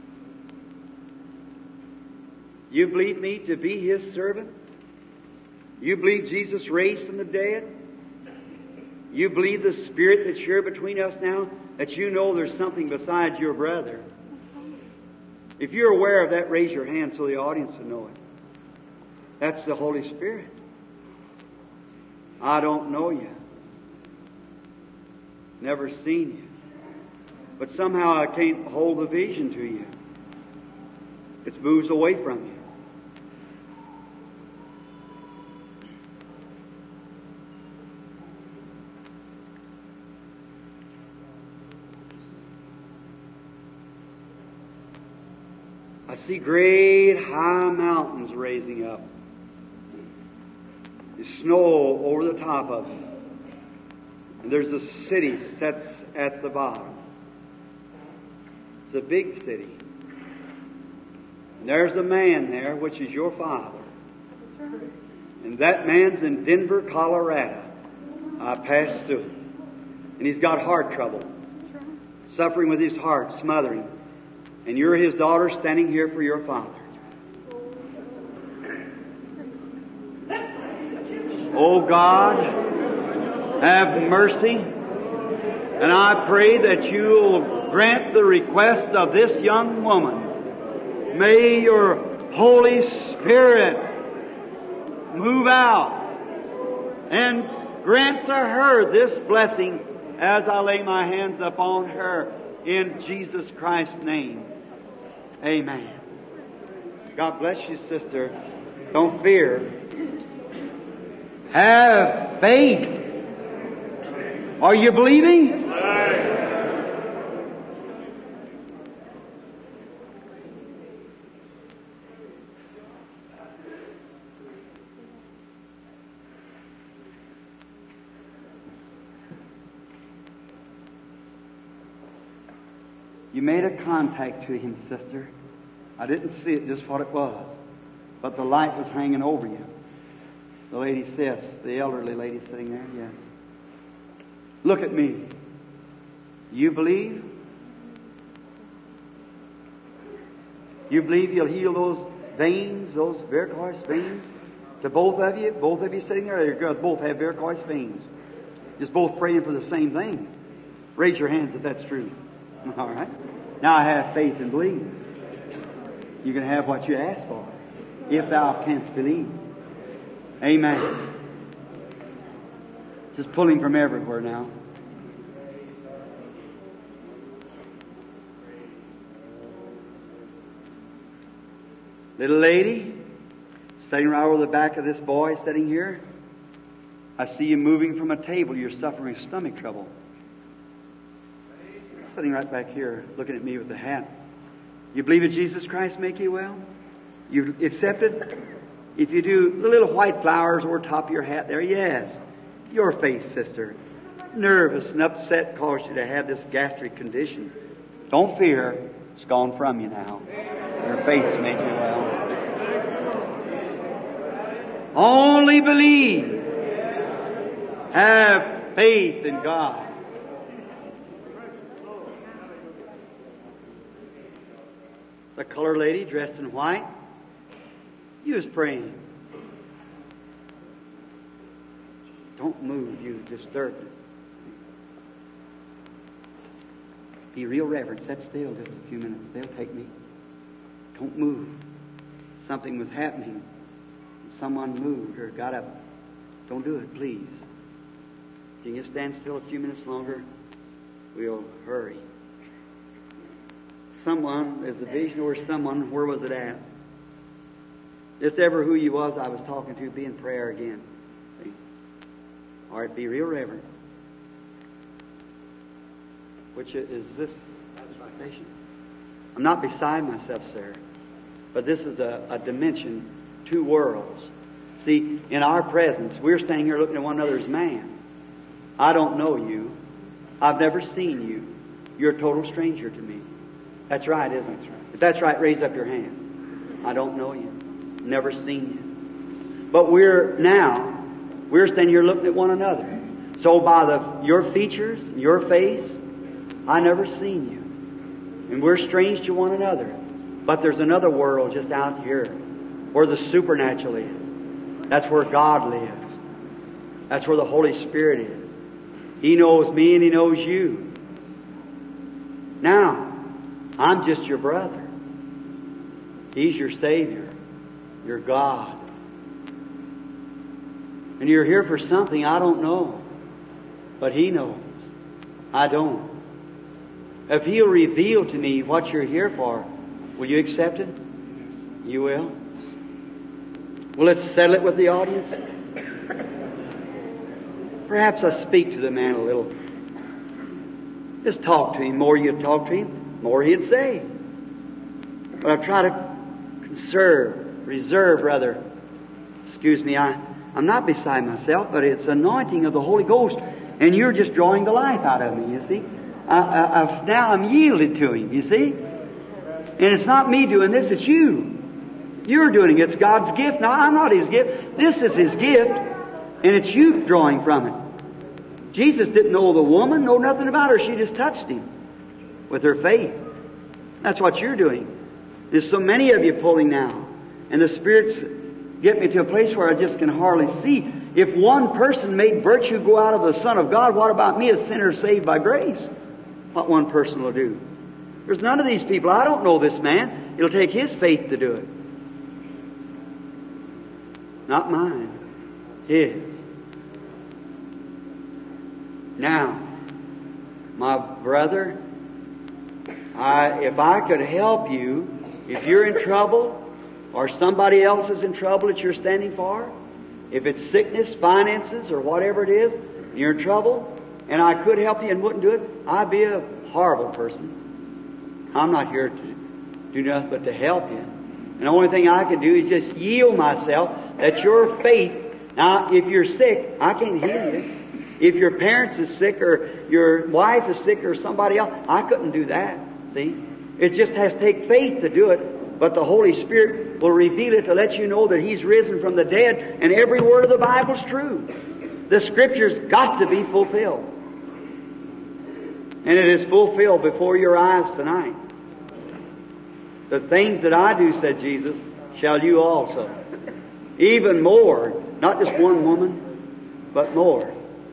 You believe me to be His servant? You believe Jesus raised from the dead? You believe the Spirit that's here between us now, that you know there's something besides your brother? If you're aware of that, raise your hand so the audience will know it. That's the Holy Spirit. I don't know you. Never seen you. But somehow I can't hold the vision to you. It moves away from you. I see great high mountains raising up. There's snow over the top of them. And there's a city sets at the bottom. It's a big city. And there's a man there, which is your father. And that man's in Denver, Colorado. I passed through. And he's got heart trouble. Suffering with his heart, smothering. And you're his daughter standing here for your father. Oh God, have mercy. And I pray that you'll grant the request of this young woman. May your Holy Spirit move out and grant to her this blessing as I lay my hands upon her in Jesus Christ's name. Amen. God bless you, sister. Don't fear. Have faith. Are you believing? You made a contact to him, sister. I didn't see it, just what it was. But the light was hanging over you. The lady says, the elderly lady sitting there, yes. Look at me. You believe? You believe He'll heal those veins, those varicose veins? To both of you? Both of you sitting there? You girls both have varicose veins. Just both praying for the same thing. Raise your hands if that's true. All right. Now I have faith and believe. You can have what you ask for, if thou canst believe. Amen. Just pulling from everywhere now. Little lady, sitting right over the back of this boy sitting here. I see you moving from a table. You're suffering stomach trouble. Sitting right back here, looking at me with the hat. You believe that Jesus Christ make you well? You accepted? If you do, the little white flowers over top of your hat there, yes. Your faith, sister. Nervous and upset caused you to have this gastric condition. Don't fear. It's gone from you now. Your faith's made you well. Only believe. Have faith in God. The colored lady dressed in white. You was praying. Don't move, you disturbed it. Be real reverent. Sit still just a few minutes. They'll take me. Don't move. Something was happening. Someone moved or got up. Don't do it, please. If you can just stand still a few minutes longer, we'll hurry. Someone, there's a vision or someone, where was it at? Just ever who you was I was talking to, be in prayer again. See? All right, be real reverent. Which is this station? I'm not beside myself, sir. But this is a dimension, two worlds. See, in our presence, we're standing here looking at one another as man. I don't know you. I've never seen you. You're a total stranger to me. That's right, isn't it? If that's right, raise up your hand. I don't know you. Never seen you. But we're standing here looking at one another. so by your features, your face, I never seen you. And we're strange to one another. But there's another world just out here where the supernatural is. That's where God lives. That's where the Holy Spirit is. He knows me and He knows you. Now, I'm just your brother. He's your Savior, your God. And you're here for something I don't know. But He knows. I don't. If He'll reveal to me what you're here for, will you accept it? You will? Well, let's settle it with the audience. Perhaps I speak to the man a little. Just talk to him. The more you talk to him, the more he'd say. But I try to reserve rather. Excuse me, I'm not beside myself, but it's anointing of the Holy Ghost. And you're just drawing the life out of me, you see. Now I'm yielded to Him, you see. And it's not me doing this, it's you. You're doing it. It's God's gift. Now, I'm not His gift. This is His gift. And it's you drawing from it. Jesus didn't know the woman, know nothing about her. She just touched Him with her faith. That's what you're doing. There's so many of you pulling now. And the Spirit's getting me to a place where I just can hardly see. If one person made virtue go out of the Son of God, what about me, a sinner saved by grace? What one person will do. There's none of these people. I don't know this man. It'll take his faith to do it. Not mine. His. Now, my brother, if I could help you, if you're in trouble, or somebody else is in trouble that you're standing for, if it's sickness, finances, or whatever it is, you're in trouble, and I could help you and wouldn't do it, I'd be a horrible person. I'm not here to do nothing but to help you. And the only thing I can do is just yield myself that your faith. Now, if you're sick, I can't heal you. If your parents is sick or your wife is sick or somebody else, I couldn't do that. See? It just has to take faith to do it. But the Holy Spirit will reveal it to let you know that He's risen from the dead, and every word of the Bible's true. The Scripture's got to be fulfilled. And it is fulfilled before your eyes tonight. The things that I do, said Jesus, shall you also. Even more. Not just one woman, but more.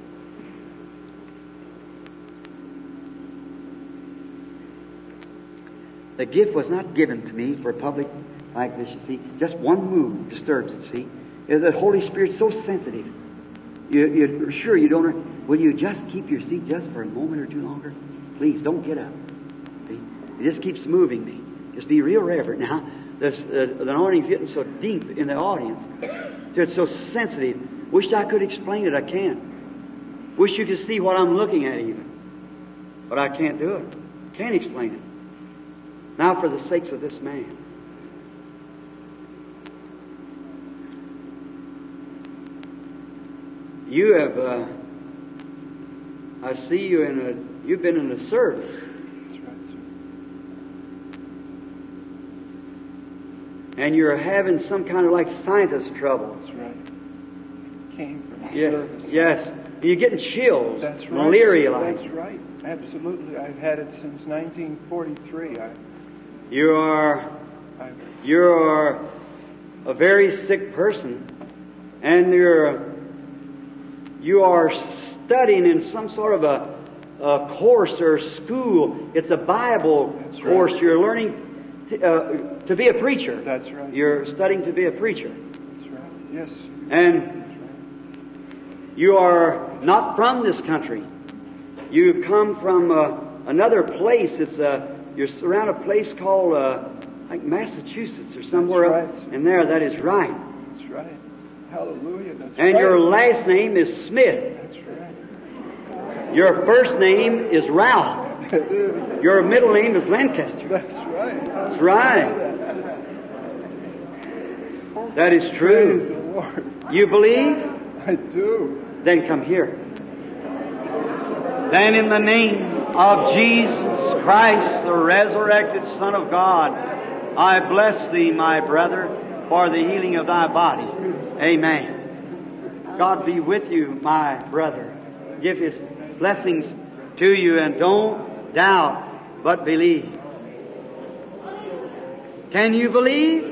The gift was not given to me for a public like this, you see. Just one move disturbs it, see. The Holy Spirit's so sensitive. You're sure you don't... Will you just keep your seat just for a moment or two longer? Please, don't get up. See? It just keeps moving me. Just be real reverent. Now, the anointing's getting so deep in the audience. It's so sensitive. Wish I could explain it. I can't. Wish you could see what I'm looking at even. But I can't do it. Can't explain it. Now for the sakes of this man. You have, I see you you've been in a service. That's right, sir. And you're having some kind of like scientist trouble. That's right. Came from a Yes, service. yes. You're getting chills. That's right. Malaria-like. That's right. Absolutely. I've had it since 1943. You're a very sick person, and you are studying in some sort of a course or school. It's a Bible course. Right. You're learning to be a preacher. That's right. You're studying to be a preacher. That's right. Yes. And you are not from this country. You come from another place. You're around a place called like Massachusetts or somewhere right. up in there. That is right. That's right. Hallelujah. That's and right. your last name is Smith. That's right. Your first name is Ralph. Your middle name is Lancaster. That's right. That's right. That is true. Praise the Lord. You believe? I do. Then come here. Then in the name of Jesus Christ, the resurrected Son of God, I bless thee, my brother, for the healing of thy body. Amen. God be with you, my brother. give His blessings to you, and don't doubt, but believe. Can you believe?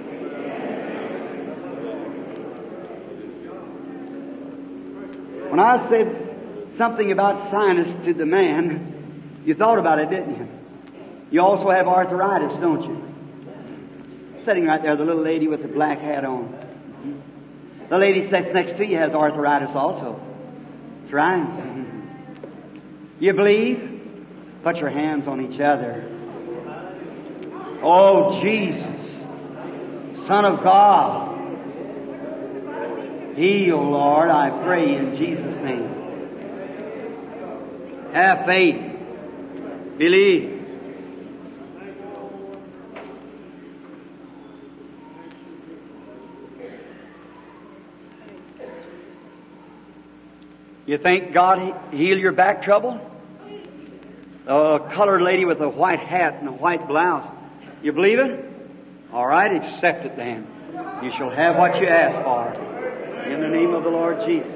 When I said something about sinus to the man, you thought about it, didn't you? You also have arthritis, don't you? Sitting right there, the little lady with the black hat on. The lady sits next to you has arthritis also. That's right. You believe? Put your hands on each other. Oh, Jesus, Son of God, heal, Lord, I pray in Jesus' name. Have faith. Believe. You think God heal your back trouble? A colored lady with a white hat and a white blouse. You believe it? All right, accept it then. You shall have what you ask for. In the name of the Lord Jesus.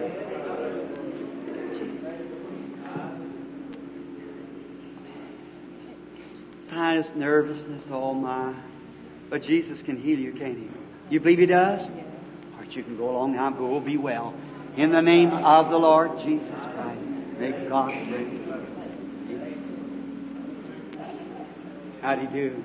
Sinus, nervousness, oh my. But Jesus can heal you, can't He? You believe He does? All right, you can go along now. Go, be well. In the name of the Lord Jesus Christ. May God bless you. How do you do?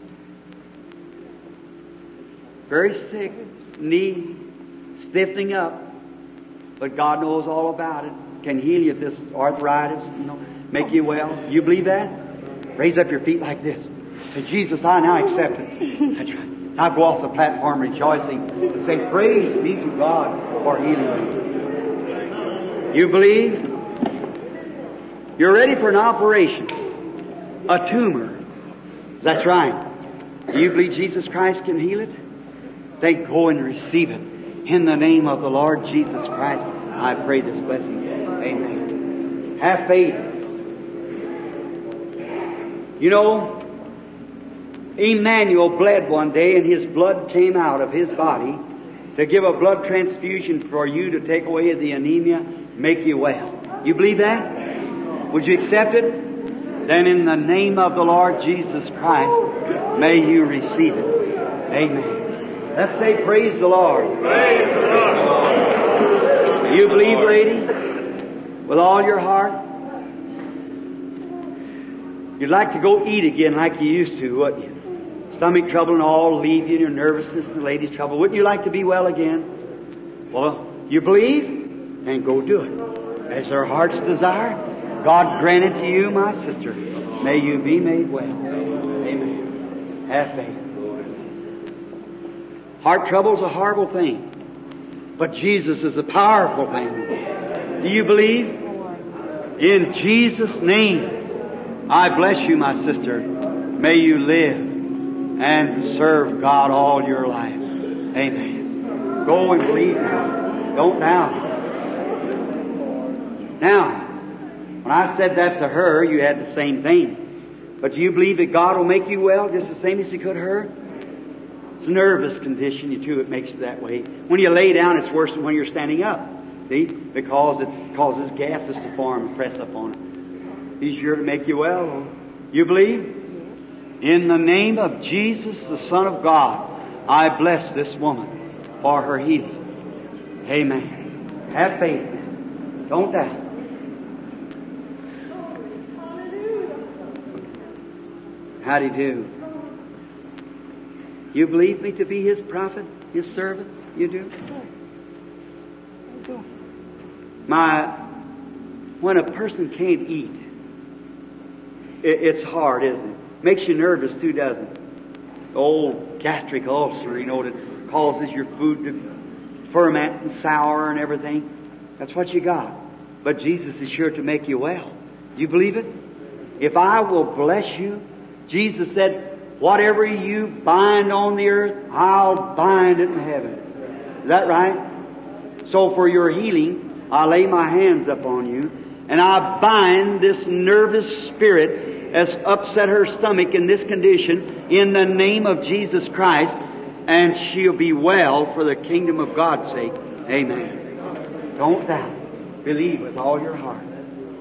Very sick, knee, stiffening up. But God knows all about it. Can heal you if this arthritis, make you well. You believe that? Raise up your feet like this. Say, Jesus, I now accept it. That's right. Now go off the platform rejoicing and say, praise be to God for healing you. You believe? You're ready for an operation. A tumor. That's right. Do you believe Jesus Christ can heal it? Then go and receive it. In the name of the Lord Jesus Christ, I pray this blessing. Amen. Have faith. You know, Emmanuel bled one day and his blood came out of his body to give a blood transfusion for you to take away the anemia, make you well. You believe that? Would you accept it? Then in the name of the Lord Jesus Christ, may you receive it. Amen. Let's say praise the Lord. Praise the Lord. You believe, lady? With all your heart? You'd like to go eat again like you used to, wouldn't you? Stomach trouble and all leave you, and your nervousness and the lady's trouble. Wouldn't you like to be well again? Well, you believe? Then go do it. As our heart's desire, God grant it to you, my sister. May you be made well. Amen. Have faith. Heart trouble's a horrible thing. But Jesus is a powerful thing. Do you believe? In Jesus' name, I bless you, my sister. May you live and serve God all your life. Amen. Go and believe now. Don't doubt. Now, when I said that to her, you had the same thing. But do you believe that God will make you well just the same as He could her? It's a nervous condition, too, it makes it that way. When you lay down, it's worse than when you're standing up. See? Because it causes gases to form and press up on it. He's sure to make you well. You believe? In the name of Jesus, the Son of God, I bless this woman for her healing. Amen. Have faith. Don't doubt. How do you do? You believe me to be His prophet, His servant? You do? When a person can't eat, it's hard, isn't it? Makes you nervous too, doesn't it? The old gastric ulcer, that causes your food to ferment and sour and everything. That's what you got. But Jesus is sure to make you well. You believe it? If I will bless you, Jesus said, whatever you bind on the earth, I'll bind it in heaven. Is that right? So for your healing, I lay my hands upon you, and I bind this nervous spirit that's upset her stomach in this condition in the name of Jesus Christ, and she'll be well for the kingdom of God's sake. Amen. Don't doubt. Believe with all your heart.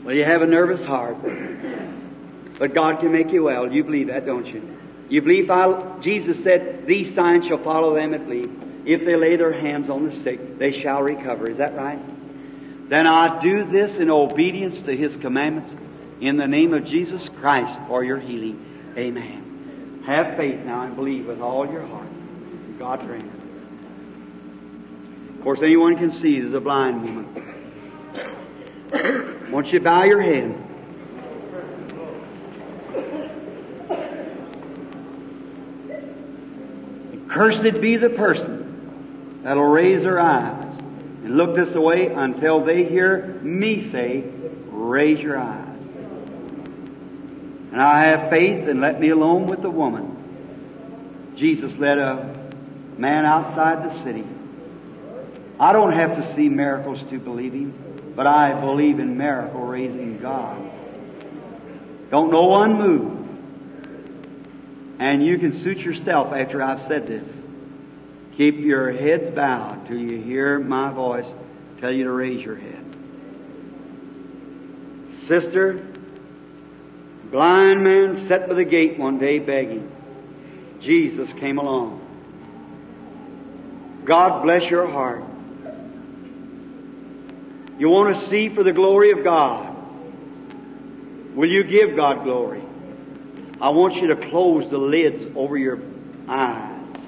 Well, you have a nervous heart. But God can make you well. You believe that, don't you? You believe Jesus said, these signs shall follow them that believe. If they lay their hands on the sick, they shall recover. Is that right? Then I do this in obedience to His commandments in the name of Jesus Christ for your healing. Amen. Have faith now and believe with all your heart. God grant it. Of course, anyone can see there's a blind woman. Won't you bow your head? Cursed be the person that'll raise their eyes and look this way until they hear me say, raise your eyes. And I have faith, and let me alone with the woman. Jesus led a man outside the city. I don't have to see miracles to believe Him, but I believe in miracle raising God. Don't no one move. And you can suit yourself after I've said this. Keep your heads bowed till you hear my voice tell you to raise your head. Sister, blind man sat by the gate one day begging. Jesus came along. God bless your heart. You want to see for the glory of God. Will you give God glory? I want you to close the lids over your eyes.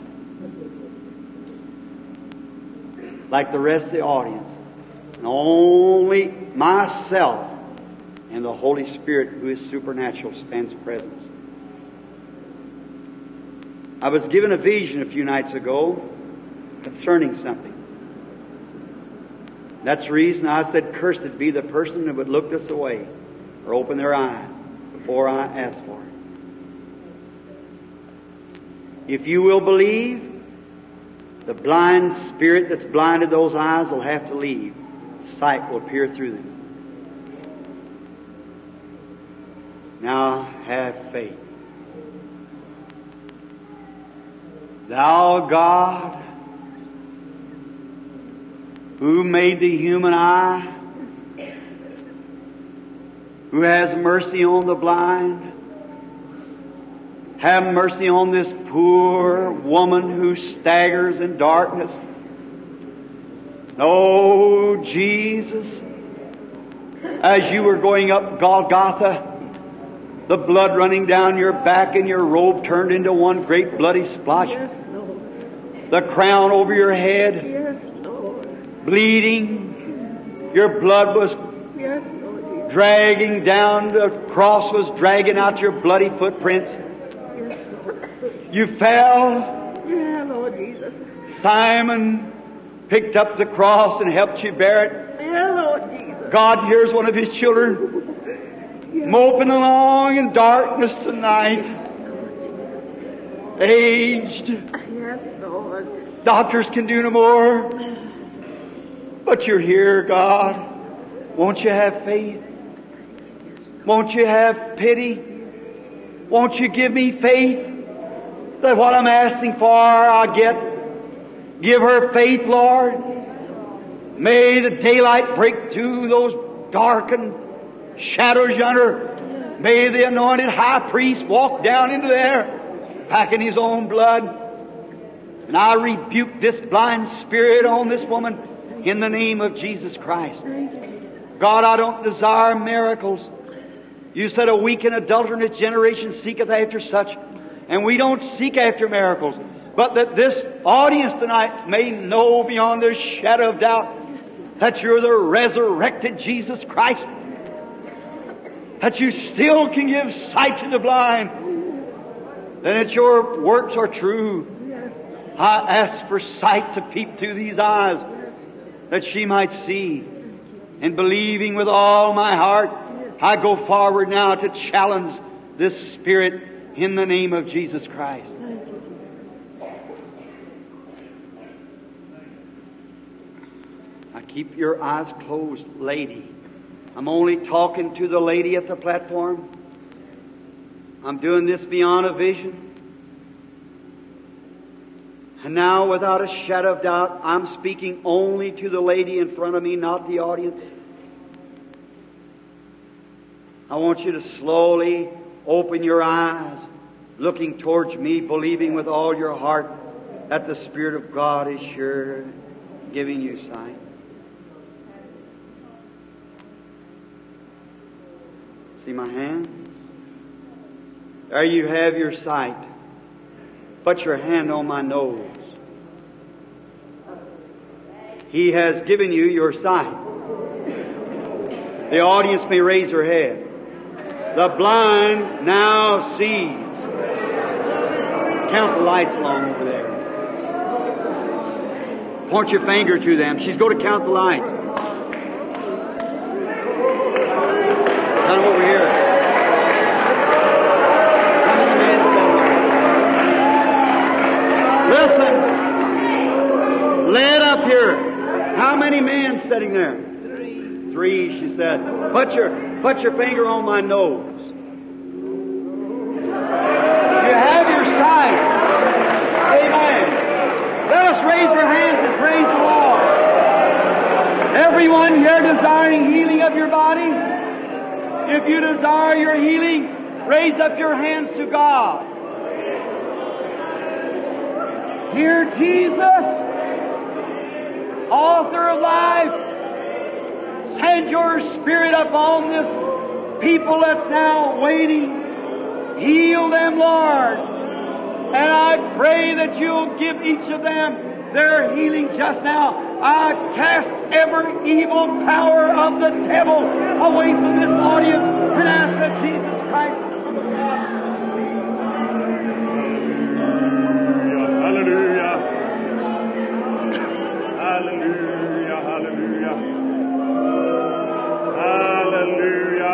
Like the rest of the audience. And only myself and the Holy Spirit, who is supernatural, stands present. I was given a vision a few nights ago concerning something. That's the reason I said, cursed be the person that would look this away or open their eyes before I ask for it. If you will believe, the blind spirit that's blinded those eyes will have to leave. Sight will appear through them. Now have faith. Thou God, who made the human eye, who has mercy on the blind, have mercy on this poor woman who staggers in darkness. Oh, Jesus, as you were going up Golgotha, the blood running down your back and your robe turned into one great bloody splotch. The crown over your head, bleeding. Your blood was dragging down. The cross was dragging out your bloody footprints. You fell. Yeah, Lord Jesus. Simon picked up the cross and helped you bear it. Yeah, Lord Jesus. God hears one of His children moping along in darkness tonight. Aged. Yes, Lord. Doctors can do no more. But you're here, God. Won't you have faith? Won't you have pity? Won't you give me faith that what I'm asking for I'll get? Give her faith, Lord. May the daylight break through those darkened shadows yonder. May the anointed high priest walk down into there, packing his own blood. And I rebuke this blind spirit on this woman in the name of Jesus Christ. God, I don't desire miracles. You said a weak and adulterous generation seeketh after such. And we don't seek after miracles. But that this audience tonight may know beyond a shadow of doubt that you're the resurrected Jesus Christ. That you still can give sight to the blind. That your works are true. I ask for sight to peep through these eyes, that she might see. And believing with all my heart, I go forward now to challenge this spirit in the name of Jesus Christ. Now keep your eyes closed, lady. I'm only talking to the lady at the platform. I'm doing this beyond a vision. And now, without a shadow of doubt, I'm speaking only to the lady in front of me, not the audience. I want you to slowly open your eyes, looking towards me, believing with all your heart that the Spirit of God is sure giving you sight. See my hands? There you have your sight. Put your hand on my nose. He has given you your sight. The audience may raise their head. The blind now sees. Count the lights along over there. Point your finger to them. She's going to count the lights. Come over here. How many men sitting here? Listen. Led up here. How many men sitting there? Three, she said. Put your finger on my nose. You have your sight. Amen. Let us raise our hands and praise the Lord. Everyone here desiring healing of your body, if you desire your healing, raise up your hands to God. Dear Jesus, author of life, send your Spirit upon this people that's now waiting. Heal them, Lord. And I pray that you'll give each of them their healing just now. I cast every evil power of the devil away from this audience and ask that Jesus Christ. Hallelujah. Hallelujah. Hallelujah. Hallelujah.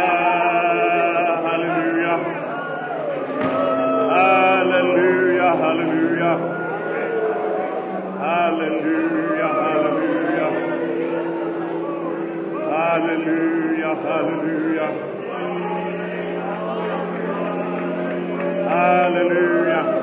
Hallelujah. Hallelujah. Hallelujah. Hallelujah. Hallelujah. Hallelujah. Hallelujah.